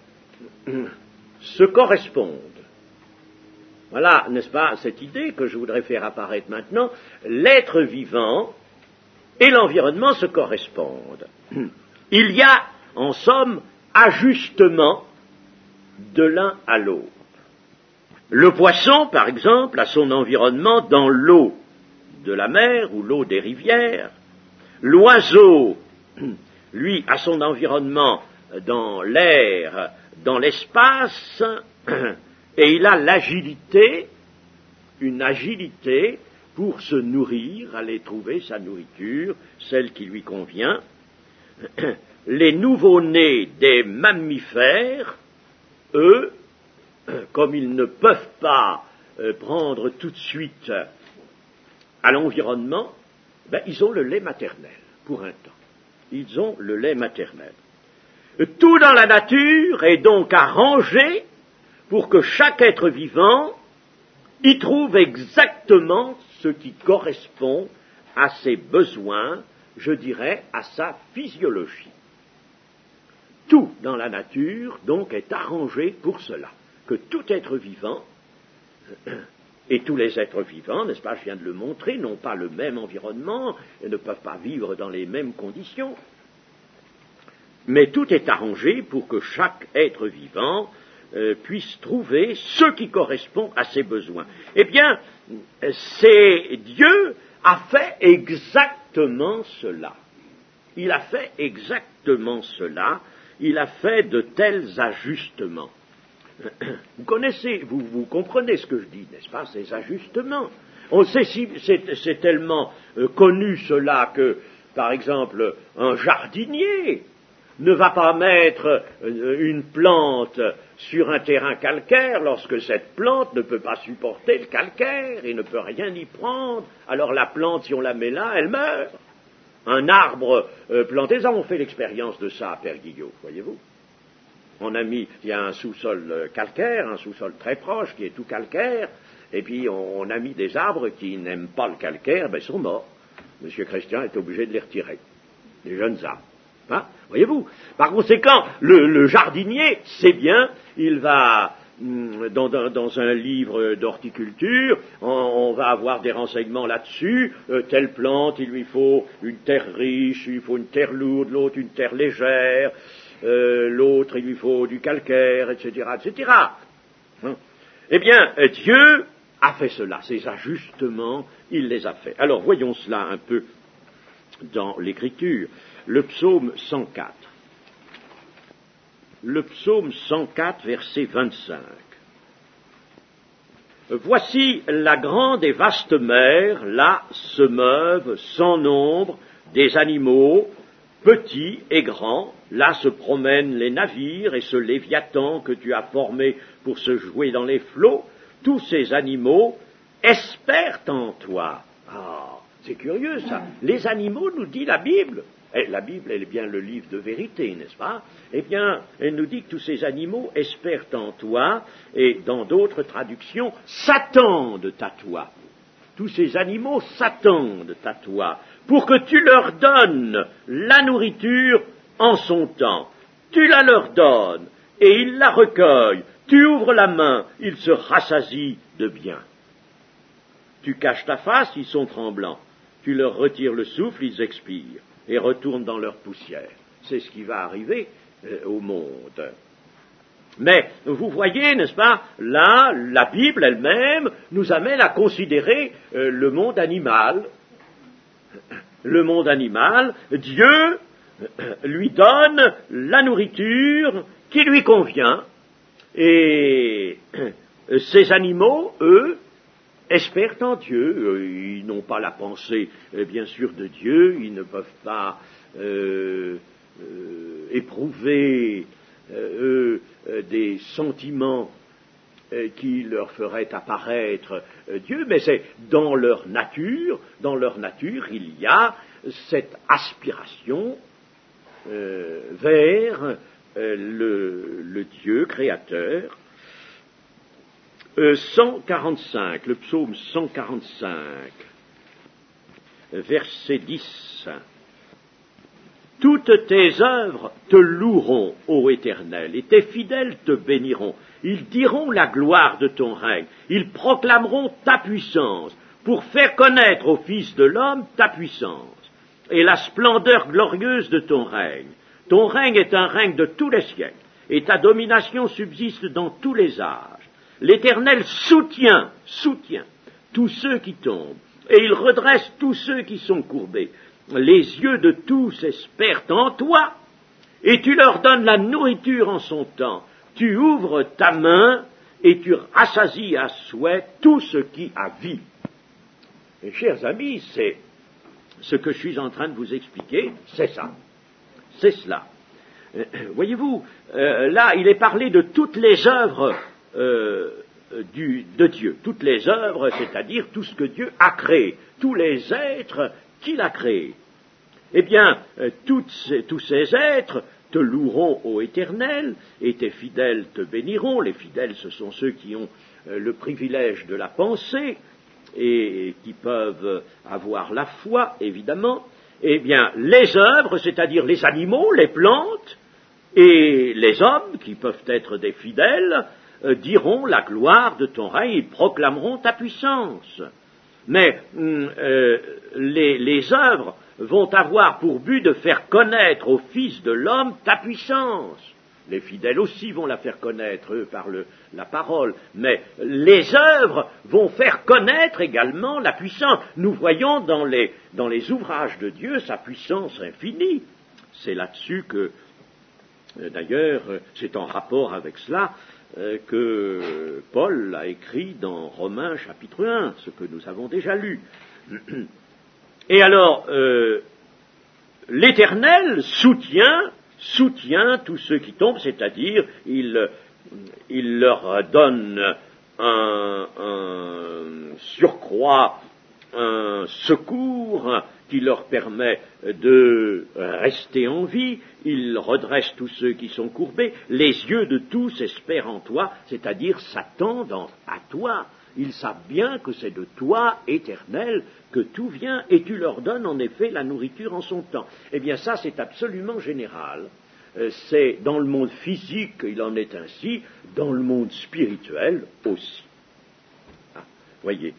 se correspondent. Voilà, n'est-ce pas, cette idée que je voudrais faire apparaître maintenant. L'être vivant et l'environnement se correspondent. Il y a, en somme, ajustement de l'un à l'autre. Le poisson, par exemple, a son environnement dans l'eau de la mer ou l'eau des rivières. L'oiseau, lui, a son environnement dans l'air, dans l'espace, et il a l'agilité, une agilité pour se nourrir, aller trouver sa nourriture, celle qui lui convient. Les nouveau-nés des mammifères, eux, comme ils ne peuvent pas prendre tout de suite à l'environnement, ben, ils ont le lait maternel pour un temps. Ils ont le lait maternel. Tout dans la nature est donc arrangé pour que chaque être vivant y trouve exactement ce qui correspond à ses besoins, je dirais, à sa physiologie. Tout dans la nature, donc, est arrangé pour cela, que tout être vivant, et tous les êtres vivants, n'est-ce pas, je viens de le montrer, n'ont pas le même environnement, et ne peuvent pas vivre dans les mêmes conditions, mais tout est arrangé pour que chaque être vivant Euh, puisse trouver ce qui correspond à ses besoins. Eh bien, c'est Dieu a fait exactement cela. Il a fait exactement cela. Il a fait de tels ajustements. Vous connaissez, vous, vous comprenez ce que je dis, n'est-ce pas, ces ajustements. On sait si c'est, c'est tellement euh, connu cela que par exemple, un jardinier ne va pas mettre une plante sur un terrain calcaire lorsque cette plante ne peut pas supporter le calcaire et ne peut rien y prendre. Alors la plante, si on la met là, elle meurt. Un arbre euh, planté, ça, on fait l'expérience de ça à Père Guillot, voyez-vous. On a mis, il y a un sous-sol calcaire, un sous-sol très proche qui est tout calcaire, et puis on, on a mis des arbres qui n'aiment pas le calcaire, ben ils sont morts. Monsieur Christian est obligé de les retirer, des jeunes arbres. Hein, voyez-vous. Par conséquent, le, le jardinier sait bien, il va dans, dans, dans un livre d'horticulture, on, on va avoir des renseignements là-dessus. Euh, telle plante, il lui faut une terre riche, il lui faut une terre lourde, l'autre une terre légère, euh, l'autre il lui faut du calcaire, et cetera, et cetera. Hein. Eh bien, Dieu a fait cela, ces ajustements, il les a faits. Alors voyons cela un peu dans l'Écriture. Le psaume cent quatre. Le psaume cent quatre, verset vingt-cinq. Voici la grande et vaste mer, là se meuvent sans nombre des animaux, petits et grands, là se promènent les navires et ce léviathan que tu as formé pour se jouer dans les flots, tous ces animaux espèrent en toi. Ah, c'est curieux ça. Les animaux, nous dit la Bible. Et la Bible, elle est bien le livre de vérité, n'est-ce pas? Eh bien, elle nous dit que tous ces animaux espèrent en toi, et dans d'autres traductions, s'attendent à toi. Tous ces animaux s'attendent à toi, pour que tu leur donnes la nourriture en son temps. Tu la leur donnes, et ils la recueillent. Tu ouvres la main, ils se rassasient de bien. Tu caches ta face, ils sont tremblants. Tu leur retires le souffle, ils expirent et retournent dans leur poussière. C'est ce qui va arriver euh, au monde. Mais vous voyez, n'est-ce pas, là, la Bible elle-même nous amène à considérer euh, le monde animal. Le monde animal, Dieu euh, lui donne la nourriture qui lui convient, et euh, ces animaux, eux, espèrent en Dieu. Ils n'ont pas la pensée, bien sûr, de Dieu. Ils ne peuvent pas euh, euh, éprouver, euh, eux, des sentiments euh, qui leur feraient apparaître euh, Dieu, mais c'est dans leur nature, dans leur nature, il y a cette aspiration euh, vers euh, le, le Dieu créateur. Euh, cent quarante-cinq, le psaume cent quarante-cinq, verset dix. Toutes tes œuvres te loueront, ô Éternel, et tes fidèles te béniront. Ils diront la gloire de ton règne, ils proclameront ta puissance, pour faire connaître au Fils de l'homme ta puissance, et la splendeur glorieuse de ton règne. Ton règne est un règne de tous les siècles, et ta domination subsiste dans tous les âges. L'Éternel soutient, soutient tous ceux qui tombent, et il redresse tous ceux qui sont courbés. Les yeux de tous espèrent en toi, et tu leur donnes la nourriture en son temps. Tu ouvres ta main, et tu rassasies à souhait tout ce qui a vie. Et chers amis, c'est ce que je suis en train de vous expliquer, c'est ça. C'est cela. Euh, voyez-vous, euh, là, il est parlé de toutes les œuvres Euh, du, de Dieu, toutes les œuvres, c'est-à-dire tout ce que Dieu a créé, tous les êtres qu'il a créés. Eh bien, euh, toutes ces, tous ces êtres te loueront, ô Éternel, et tes fidèles te béniront. Les fidèles, ce sont ceux qui ont euh, le privilège de la pensée et, et qui peuvent avoir la foi, évidemment. Eh bien, les œuvres, c'est-à-dire les animaux, les plantes, et les hommes, qui peuvent être des fidèles, Euh, diront la gloire de ton règne, ils proclameront ta puissance. Mais euh, les, les œuvres vont avoir pour but de faire connaître au Fils de l'homme ta puissance. Les fidèles aussi vont la faire connaître, eux, par le, la parole. Mais les œuvres vont faire connaître également la puissance. Nous voyons dans les, dans les ouvrages de Dieu sa puissance infinie. C'est là-dessus que, euh, d'ailleurs, c'est en rapport avec cela, que Paul a écrit dans Romains chapitre un, ce que nous avons déjà lu. Et alors, euh, l'Éternel soutient, soutient tous ceux qui tombent, c'est-à-dire il, il leur donne un, un surcroît, un secours qui leur permet de rester en vie, il redresse tous ceux qui sont courbés, les yeux de tous espèrent en toi, c'est-à-dire s'attendent à toi. Ils savent bien que c'est de toi, Éternel, que tout vient, et tu leur donnes en effet la nourriture en son temps. Eh bien ça, c'est absolument général. C'est dans le monde physique qu'il en est ainsi, dans le monde spirituel aussi. Ah, voyez.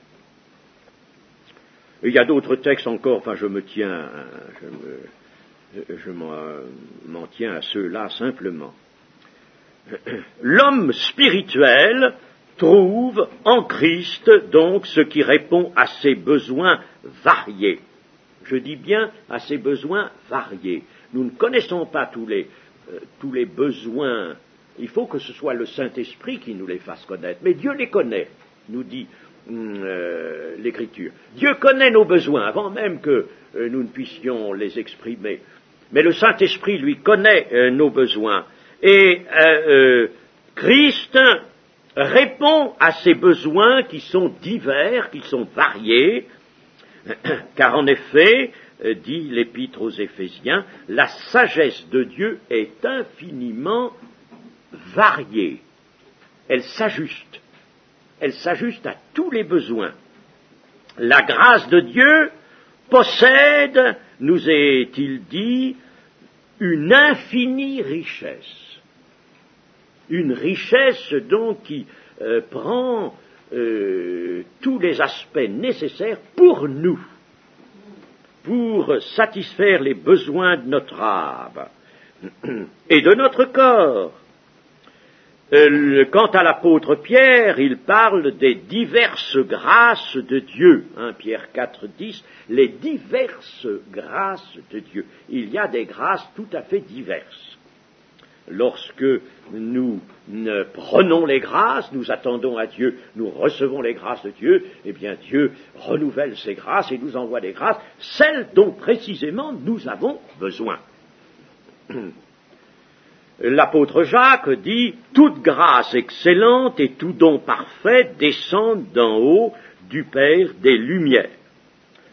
Il y a d'autres textes encore, enfin je me tiens, je, me, je m'en, m'en tiens à ceux-là simplement. L'homme spirituel trouve en Christ donc ce qui répond à ses besoins variés. Je dis bien à ses besoins variés. Nous ne connaissons pas tous les, euh, tous les besoins. Il faut que ce soit le Saint-Esprit qui nous les fasse connaître. Mais Dieu les connaît, nous dit euh, l'Écriture. Dieu connaît nos besoins avant même que euh, nous ne puissions les exprimer. Mais le Saint-Esprit, lui, connaît euh, nos besoins. Et euh, euh, Christ répond à ces besoins qui sont divers, qui sont variés, car en effet, dit l'Épître aux Éphésiens, la sagesse de Dieu est infiniment variée. Elle s'ajuste. Elle s'ajuste à tous les besoins. La grâce de Dieu possède, nous est-il dit, une infinie richesse. Une richesse donc qui euh, prend euh, tous les aspects nécessaires pour nous, pour satisfaire les besoins de notre âme et de notre corps. Euh, quant à l'apôtre Pierre, il parle des diverses grâces de Dieu. Hein, Pierre quatre, dix, les diverses grâces de Dieu. Il y a des grâces tout à fait diverses. Lorsque nous prenons les grâces, nous attendons à Dieu, nous recevons les grâces de Dieu, eh bien Dieu renouvelle ses grâces et nous envoie des grâces, celles dont précisément nous avons besoin. L'apôtre Jacques dit « Toute grâce excellente et tout don parfait descendent d'en haut du Père des Lumières. Euh, »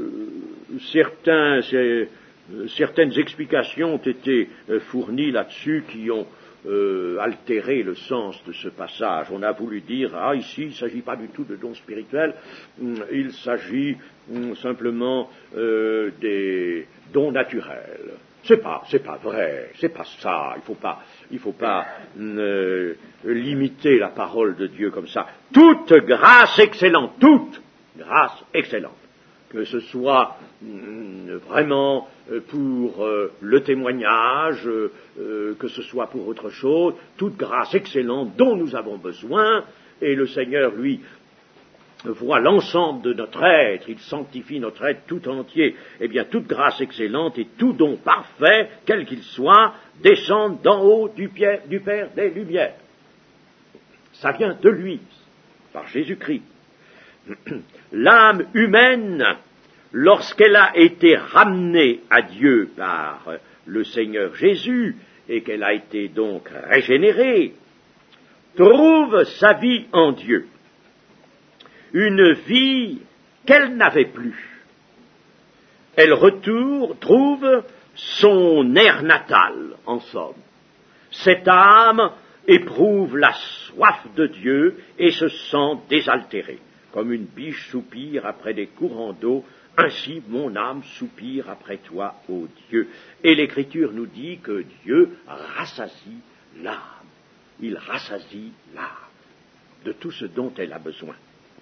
Certains... C'est, Certaines explications ont été fournies là-dessus qui ont euh, altéré le sens de ce passage. On a voulu dire, ah, ici, il ne s'agit pas du tout de dons spirituels, il s'agit simplement euh, des dons naturels. C'est pas, c'est pas vrai, c'est pas ça, il faut pas, il faut pas euh, limiter la parole de Dieu comme ça. Toute grâce excellente, toute grâce excellente. Que ce soit euh, vraiment euh, pour euh, le témoignage, euh, que ce soit pour autre chose, toute grâce excellente dont nous avons besoin, et le Seigneur, lui, voit l'ensemble de notre être, il sanctifie notre être tout entier, eh bien toute grâce excellente et tout don parfait, quel qu'il soit, descendent d'en haut du, Père, du Père des Lumières. Ça vient de lui, par Jésus-Christ. L'âme humaine, lorsqu'elle a été ramenée à Dieu par le Seigneur Jésus, et qu'elle a été donc régénérée, trouve sa vie en Dieu. Une vie qu'elle n'avait plus. Elle retourne, trouve son air natal, en somme. Cette âme éprouve la soif de Dieu et se sent désaltérée. Comme une biche soupire après des courants d'eau, ainsi mon âme soupire après toi, ô Dieu. Et l'Écriture nous dit que Dieu rassasie l'âme. Il rassasie l'âme de tout ce dont elle a besoin.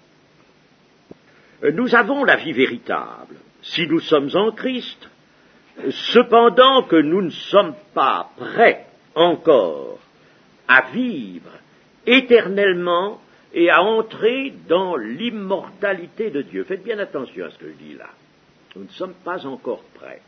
Nous avons la vie véritable, si nous sommes en Christ, cependant que nous ne sommes pas prêts encore à vivre éternellement et à entrer dans l'immortalité de Dieu. Faites bien attention à ce que je dis là. Nous ne sommes pas encore prêts.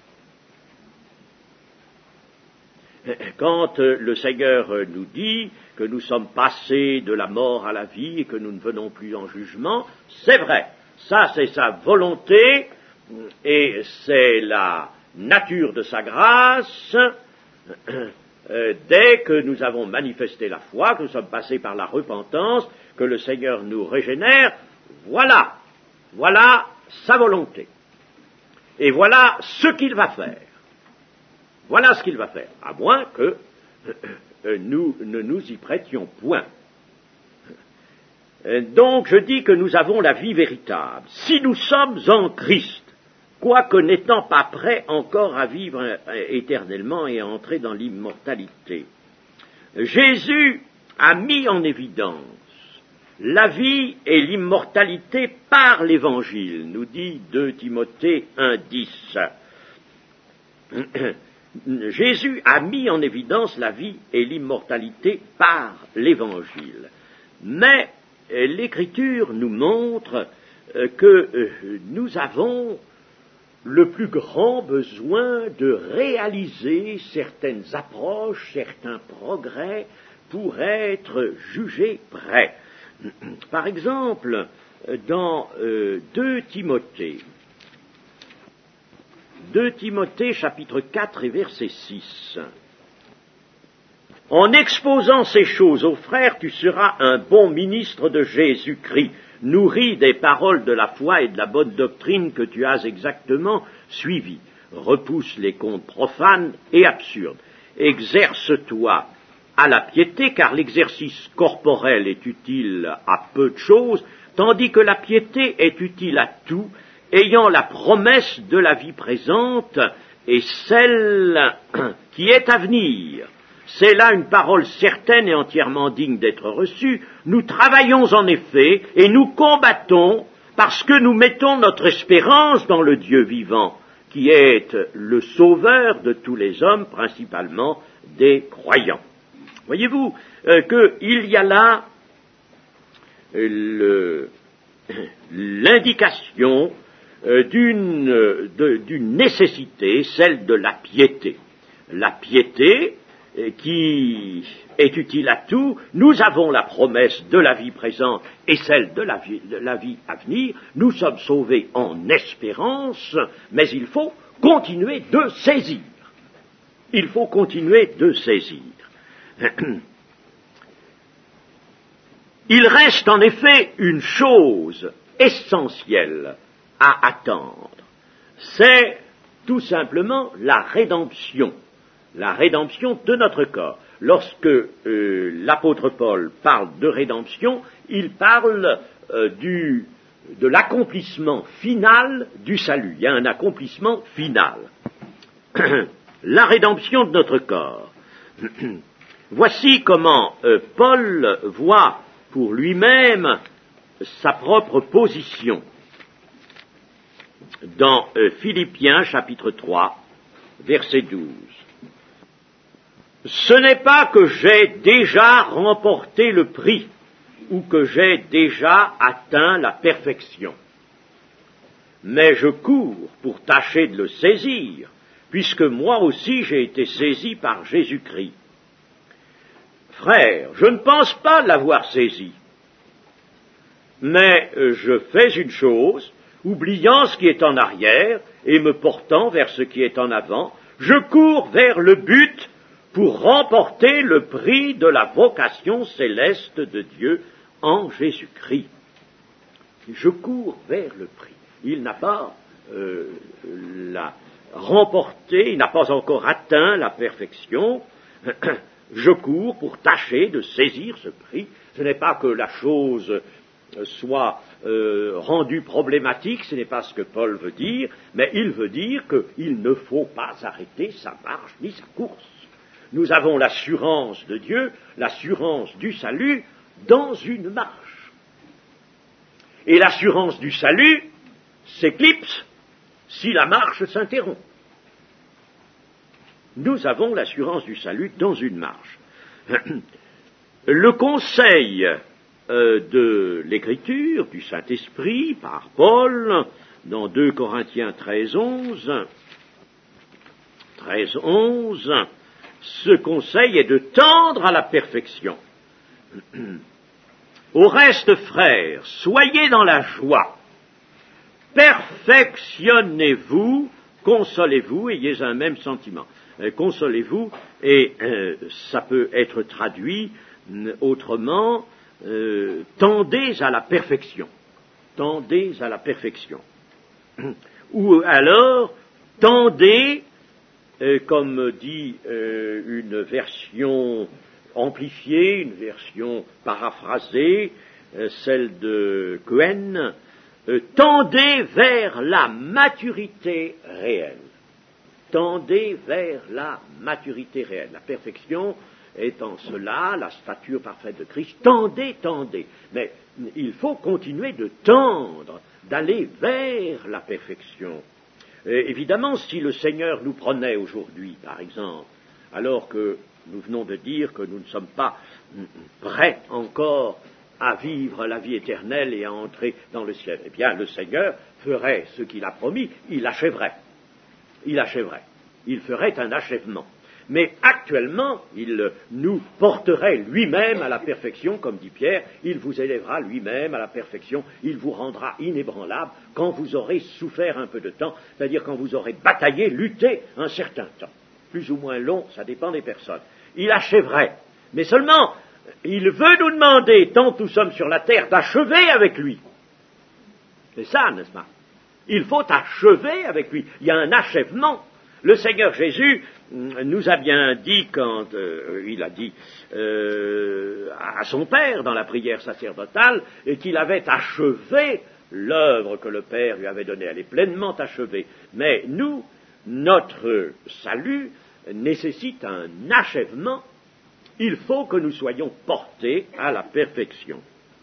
Quand le Seigneur nous dit que nous sommes passés de la mort à la vie et que nous ne venons plus en jugement, c'est vrai. Ça, c'est sa volonté et c'est la, nature de sa grâce, euh, dès que nous avons manifesté la foi, que nous sommes passés par la repentance, que le Seigneur nous régénère, voilà, voilà sa volonté. Et voilà ce qu'il va faire. Voilà ce qu'il va faire, à moins que euh, nous ne nous y prêtions point. Donc je dis que nous avons la vie véritable. Si nous sommes en Christ, quoique n'étant pas prêts encore à vivre éternellement et à entrer dans l'immortalité, Jésus a mis en évidence la vie et l'immortalité par l'Évangile, nous dit deux Timothée un dix. Jésus a mis en évidence la vie et l'immortalité par l'Évangile. Mais l'Écriture nous montre que nous avons le plus grand besoin de réaliser certaines approches, certains progrès pour être jugés prêts. Par exemple, dans deux Timothée, deux Timothée chapitre quatre et verset six. En exposant ces choses aux frères, tu seras un bon ministre de Jésus-Christ, nourri des paroles de la foi et de la bonne doctrine que tu as exactement suivies. Repousse les contes profanes et absurdes. Exerce-toi à la piété, car l'exercice corporel est utile à peu de choses, tandis que la piété est utile à tout, ayant la promesse de la vie présente et celle qui est à venir. C'est là une parole certaine et entièrement digne d'être reçue. Nous travaillons en effet et nous combattons parce que nous mettons notre espérance dans le Dieu vivant, qui est le sauveur de tous les hommes, principalement des croyants. Voyez-vous euh, qu'il y a là euh, le, l'indication euh, d'une, de, d'une nécessité, celle de la piété. La piété qui est utile à tout, nous avons la promesse de la vie présente et celle de la vie, de la vie à venir, nous sommes sauvés en espérance, mais il faut continuer de saisir. Il faut continuer de saisir. Il reste en effet une chose essentielle à attendre, c'est tout simplement la rédemption. La rédemption de notre corps. Lorsque euh, l'apôtre Paul parle de rédemption, il parle euh, du, de l'accomplissement final du salut. Il y a un accomplissement final. La rédemption de notre corps. Voici comment euh, Paul voit pour lui-même sa propre position. Dans euh, Philippiens chapitre trois, verset douze. Ce n'est pas que j'ai déjà remporté le prix ou que j'ai déjà atteint la perfection, mais je cours pour tâcher de le saisir, puisque moi aussi j'ai été saisi par Jésus-Christ. Frère, je ne pense pas l'avoir saisi, mais je fais une chose, oubliant ce qui est en arrière et me portant vers ce qui est en avant, je cours vers le but pour remporter le prix de la vocation céleste de Dieu en Jésus-Christ. Je cours vers le prix. Il n'a pas euh, la remporté, il n'a pas encore atteint la perfection. Je cours pour tâcher de saisir ce prix. Ce n'est pas que la chose soit euh, rendue problématique, ce n'est pas ce que Paul veut dire, mais il veut dire qu'il ne faut pas arrêter sa marche ni sa course. Nous avons l'assurance de Dieu, l'assurance du salut dans une marche. Et l'assurance du salut s'éclipse si la marche s'interrompt. Nous avons l'assurance du salut dans une marche. Le conseil euh, de l'Écriture, du Saint-Esprit, par Paul, dans deux Corinthiens treize onze, treize onze, ce conseil est de tendre à la perfection. Au reste, frères, soyez dans la joie, perfectionnez-vous consolez-vous, ayez un même sentiment. Euh, consolez-vous, et euh, ça peut être traduit euh, autrement, euh, tendez à la perfection. Tendez à la perfection. Ou alors, tendez, euh, comme dit euh, une version amplifiée, une version paraphrasée, euh, celle de Cohen, euh, tendez vers la maturité réelle. Tendez vers la maturité réelle. La perfection est en cela la stature parfaite de Christ. Tendez, tendez. Mais il faut continuer de tendre, d'aller vers la perfection. Et évidemment, si le Seigneur nous prenait aujourd'hui, par exemple, alors que nous venons de dire que nous ne sommes pas prêts encore à vivre la vie éternelle et à entrer dans le ciel, eh bien, le Seigneur ferait ce qu'il a promis, il achèverait. Il achèverait. Il ferait un achèvement. Mais actuellement, il nous porterait lui-même à la perfection, comme dit Pierre, il vous élèvera lui-même à la perfection, il vous rendra inébranlable quand vous aurez souffert un peu de temps, c'est-à-dire quand vous aurez bataillé, lutté un certain temps. Plus ou moins long, ça dépend des personnes. Il achèverait. Mais seulement, il veut nous demander, tant que nous sommes sur la terre, d'achever avec lui. C'est ça, n'est-ce pas? Il faut achever avec lui. Il y a un achèvement. Le Seigneur Jésus nous a bien dit, quand euh, il a dit euh, à son Père dans la prière sacerdotale, et qu'il avait achevé l'œuvre que le Père lui avait donnée. Elle est pleinement achevée. Mais nous, notre salut nécessite un achèvement. Il faut que nous soyons portés à la perfection.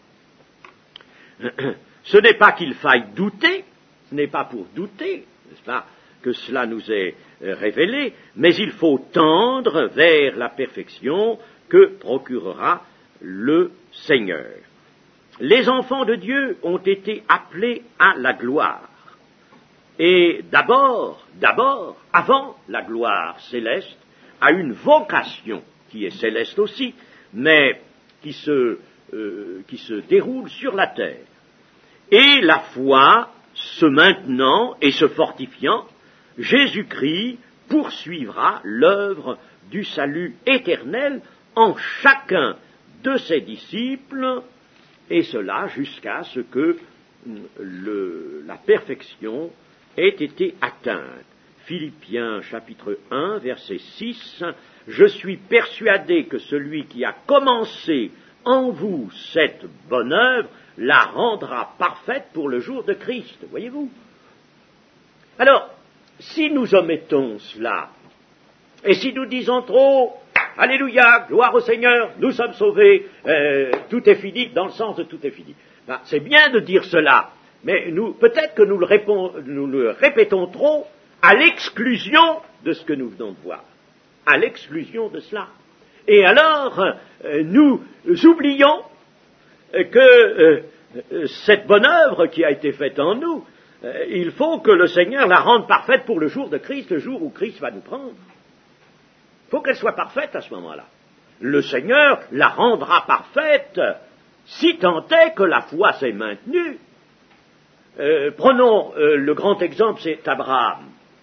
Ce n'est pas qu'il faille douter, ce n'est pas pour douter, n'est-ce pas, que cela nous est révélé, mais il faut tendre vers la perfection que procurera le Seigneur. Les enfants de Dieu ont été appelés à la gloire. Et d'abord, d'abord, avant la gloire céleste, à une vocation qui est céleste aussi, mais qui se, euh, qui se déroule sur la terre. Et la foi, se maintenant et se fortifiant, Jésus-Christ poursuivra l'œuvre du salut éternel en chacun de ses disciples, et cela jusqu'à ce que le, la perfection ait été atteinte. Philippiens chapitre un, verset six, « Je suis persuadé que celui qui a commencé en vous cette bonne œuvre la rendra parfaite pour le jour de Christ. » Voyez-vous? Alors, si nous omettons cela, et si nous disons trop, Alléluia, gloire au Seigneur, nous sommes sauvés, euh, tout est fini, dans le sens de tout est fini. Ben, c'est bien de dire cela, mais nous, peut-être que nous le, répond, nous le répétons trop à l'exclusion de ce que nous venons de voir. À l'exclusion de cela. Et alors, euh, nous oublions que euh, cette bonne œuvre qui a été faite en nous, euh, il faut que le Seigneur la rende parfaite pour le jour de Christ, le jour où Christ va nous prendre. Il faut qu'elle soit parfaite à ce moment-là. Le Seigneur la rendra parfaite si tant est que la foi s'est maintenue. Euh, prenons euh, le grand exemple, c'est Abraham.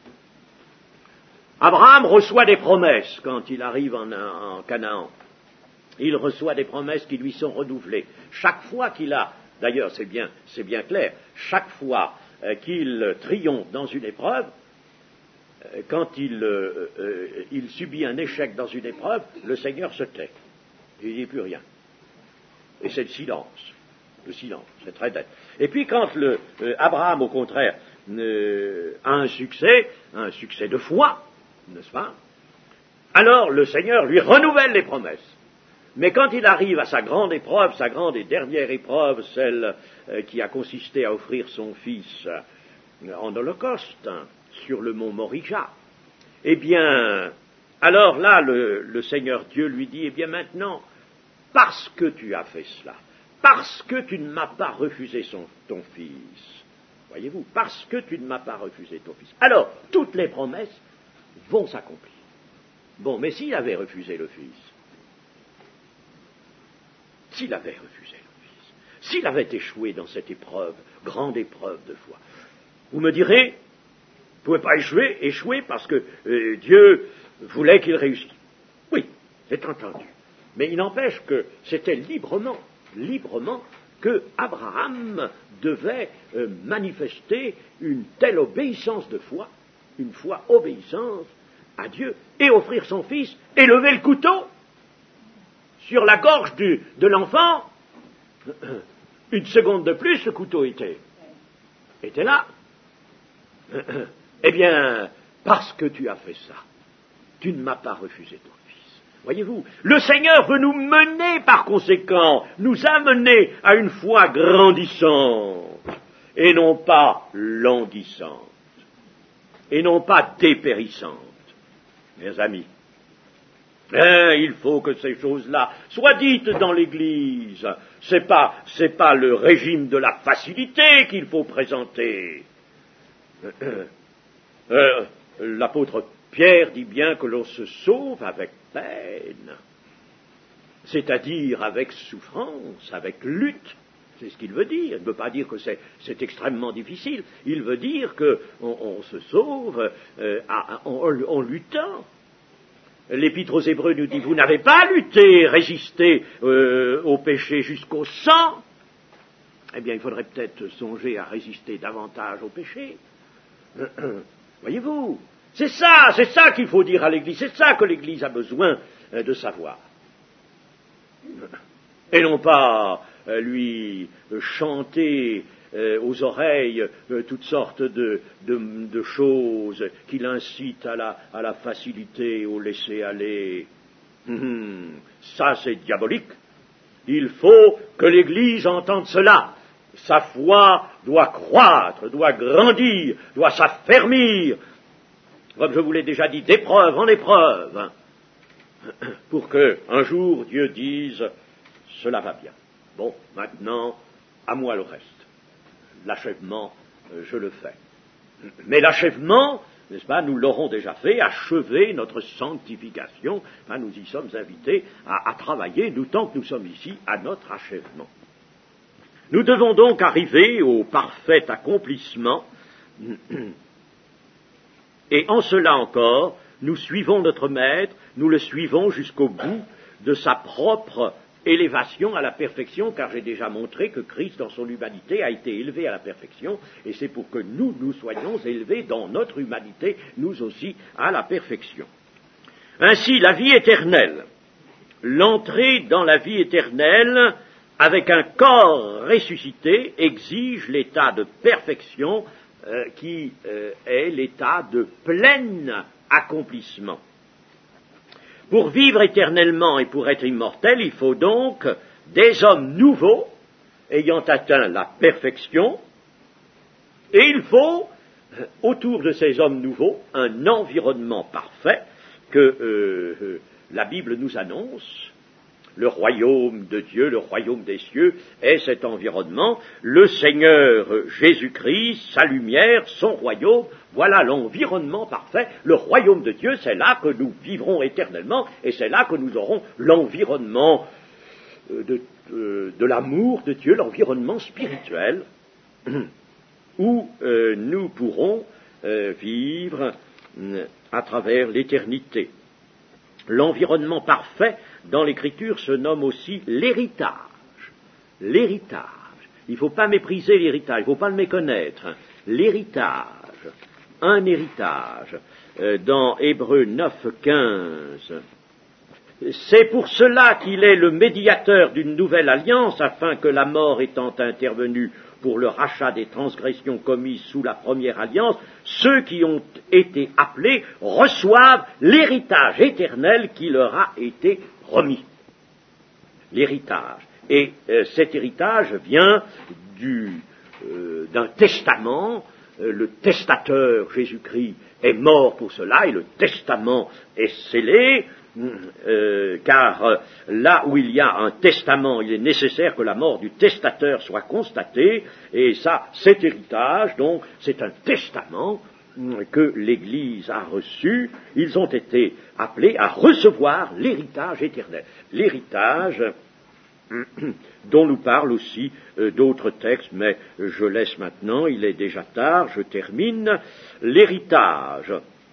Abraham reçoit des promesses quand il arrive en, en Canaan. Il reçoit des promesses qui lui sont renouvelées. Chaque fois qu'il a, d'ailleurs c'est bien, c'est bien clair, chaque fois euh, qu'il triomphe dans une épreuve, euh, quand il, euh, euh, il subit un échec dans une épreuve, le Seigneur se tait. Il ne dit plus rien. Et c'est le silence. Le silence, c'est très net. Et puis quand le, euh, Abraham, au contraire, euh, a un succès, un succès de foi, n'est-ce pas? Alors le Seigneur lui renouvelle les promesses. Mais quand il arrive à sa grande épreuve, sa grande et dernière épreuve, celle euh, qui a consisté à offrir son fils euh, en holocauste hein, sur le mont Morija, eh bien, alors là, le, le Seigneur Dieu lui dit, eh bien maintenant, parce que tu as fait cela, parce que tu ne m'as pas refusé son, ton fils, voyez-vous, parce que tu ne m'as pas refusé ton fils, alors toutes les promesses vont s'accomplir. Bon, mais s'il avait refusé le fils, s'il avait refusé le fils, s'il avait échoué dans cette épreuve, grande épreuve de foi, vous me direz, pouvait pas échouer, échouer parce que euh, Dieu voulait qu'il réussisse. Oui, c'est entendu. Mais il n'empêche que c'était librement, librement, que Abraham devait euh, manifester une telle obéissance de foi, une foi obéissance à Dieu, et offrir son fils, et lever le couteau sur la gorge du, de l'enfant. Une seconde de plus, ce couteau était, était là. Eh bien, parce que tu as fait ça, tu ne m'as pas refusé ton fils. Voyez-vous, le Seigneur veut nous mener par conséquent, nous amener à une foi grandissante, et non pas languissante, et non pas dépérissante. Mes amis, hein, il faut que ces choses-là soient dites dans l'Église. C'est pas, c'est pas le régime de la facilité qu'il faut présenter. Euh, l'apôtre Pierre dit bien que l'on se sauve avec peine, c'est-à-dire avec souffrance, avec lutte. C'est ce qu'il veut dire. Il ne veut pas dire que c'est, c'est extrêmement difficile. Il veut dire qu'on on se sauve euh, à, en, en luttant. L'Épître aux Hébreux nous dit, vous n'avez pas lutté, résisté euh, au péché jusqu'au sang. Eh bien, il faudrait peut-être songer à résister davantage au péché. Voyez-vous, c'est ça, c'est ça qu'il faut dire à l'Église, c'est ça que l'Église a besoin euh, de savoir. Et non pas euh, lui euh, chanter euh, aux oreilles euh, toutes sortes de, de, de choses qui l'incitent à la, à la facilité, au laisser-aller. Hum, ça, c'est diabolique. Il faut que l'Église entende cela. Sa foi doit croître, doit grandir, doit s'affermir, comme je vous l'ai déjà dit, d'épreuve en épreuve, pour que un jour Dieu dise « cela va bien ». Bon, maintenant, à moi le reste. L'achèvement, je le fais. Mais l'achèvement, n'est-ce pas, nous l'aurons déjà fait, achever notre sanctification, enfin, nous y sommes invités à, à travailler, nous tant que nous sommes ici, à notre achèvement. Nous devons donc arriver au parfait accomplissement, et en cela encore, nous suivons notre Maître, nous le suivons jusqu'au bout de sa propre élévation à la perfection, car j'ai déjà montré que Christ, dans son humanité, a été élevé à la perfection, et c'est pour que nous, nous soyons élevés dans notre humanité, nous aussi, à la perfection. Ainsi, la vie éternelle, l'entrée dans la vie éternelle, avec un corps ressuscité, exige l'état de perfection euh, qui euh, est l'état de plein accomplissement. Pour vivre éternellement et pour être immortel, il faut donc des hommes nouveaux, ayant atteint la perfection, et il faut, autour de ces hommes nouveaux, un environnement parfait que euh, euh, la Bible nous annonce. Le royaume de Dieu, le royaume des cieux, est cet environnement. Le Seigneur Jésus-Christ, sa lumière, son royaume, voilà l'environnement parfait. Le royaume de Dieu, c'est là que nous vivrons éternellement, et c'est là que nous aurons l'environnement de, de, de l'amour de Dieu, l'environnement spirituel, où euh, nous pourrons euh, vivre euh, à travers l'éternité. L'environnement parfait, dans l'Écriture, se nomme aussi l'héritage. L'héritage. Il ne faut pas mépriser l'héritage, il ne faut pas le méconnaître. L'héritage, un héritage, euh, dans Hébreux neuf, quinze. C'est pour cela qu'il est le médiateur d'une nouvelle alliance, afin que la mort étant intervenue pour le rachat des transgressions commises sous la première alliance, ceux qui ont été appelés reçoivent l'héritage éternel qui leur a été remis. L'héritage. Et euh, cet héritage vient du, euh, d'un testament. Euh, le testateur Jésus-Christ est mort pour cela, et le testament est scellé. Euh, car euh, là où il y a un testament, il est nécessaire que la mort du testateur soit constatée, et ça, cet héritage, donc, c'est un testament euh, que l'Église a reçu. Ils ont été appelés à recevoir l'héritage éternel. L'héritage dont nous parlent aussi euh, d'autres textes, mais je laisse maintenant, il est déjà tard, je termine. L'héritage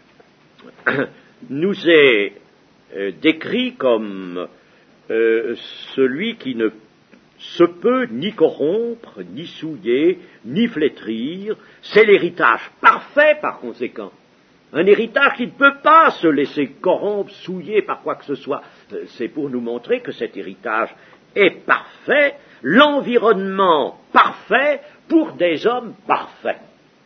nous est euh, décrit comme euh, celui qui ne se peut ni corrompre, ni souiller, ni flétrir. C'est l'héritage parfait par conséquent. Un héritage qui ne peut pas se laisser corrompre, souiller par quoi que ce soit. C'est pour nous montrer que cet héritage est parfait, l'environnement parfait pour des hommes parfaits.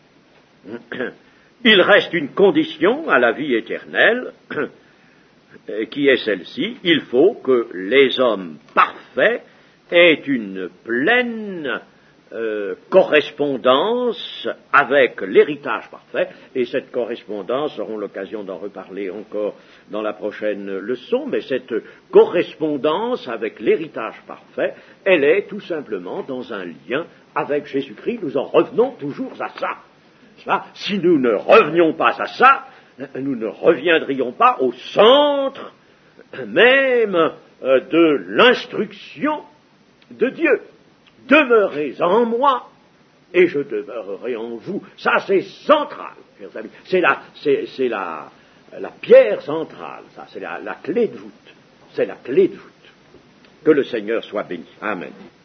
Il reste une condition à la vie éternelle, qui est celle-ci: il faut que les hommes parfaits aient une pleine euh, correspondance avec l'héritage parfait, et cette correspondance, aurons l'occasion d'en reparler encore dans la prochaine leçon, mais cette correspondance avec l'héritage parfait, elle est tout simplement dans un lien avec Jésus-Christ. Nous en revenons toujours à ça. Si nous ne revenions pas à ça, nous ne reviendrions pas au centre même de l'instruction de Dieu. Demeurez en moi et je demeurerai en vous. Ça, c'est central, chers amis. C'est la, c'est, c'est la, la pierre centrale, ça, c'est la, la clé de voûte. C'est la clé de voûte. Que le Seigneur soit béni. Amen.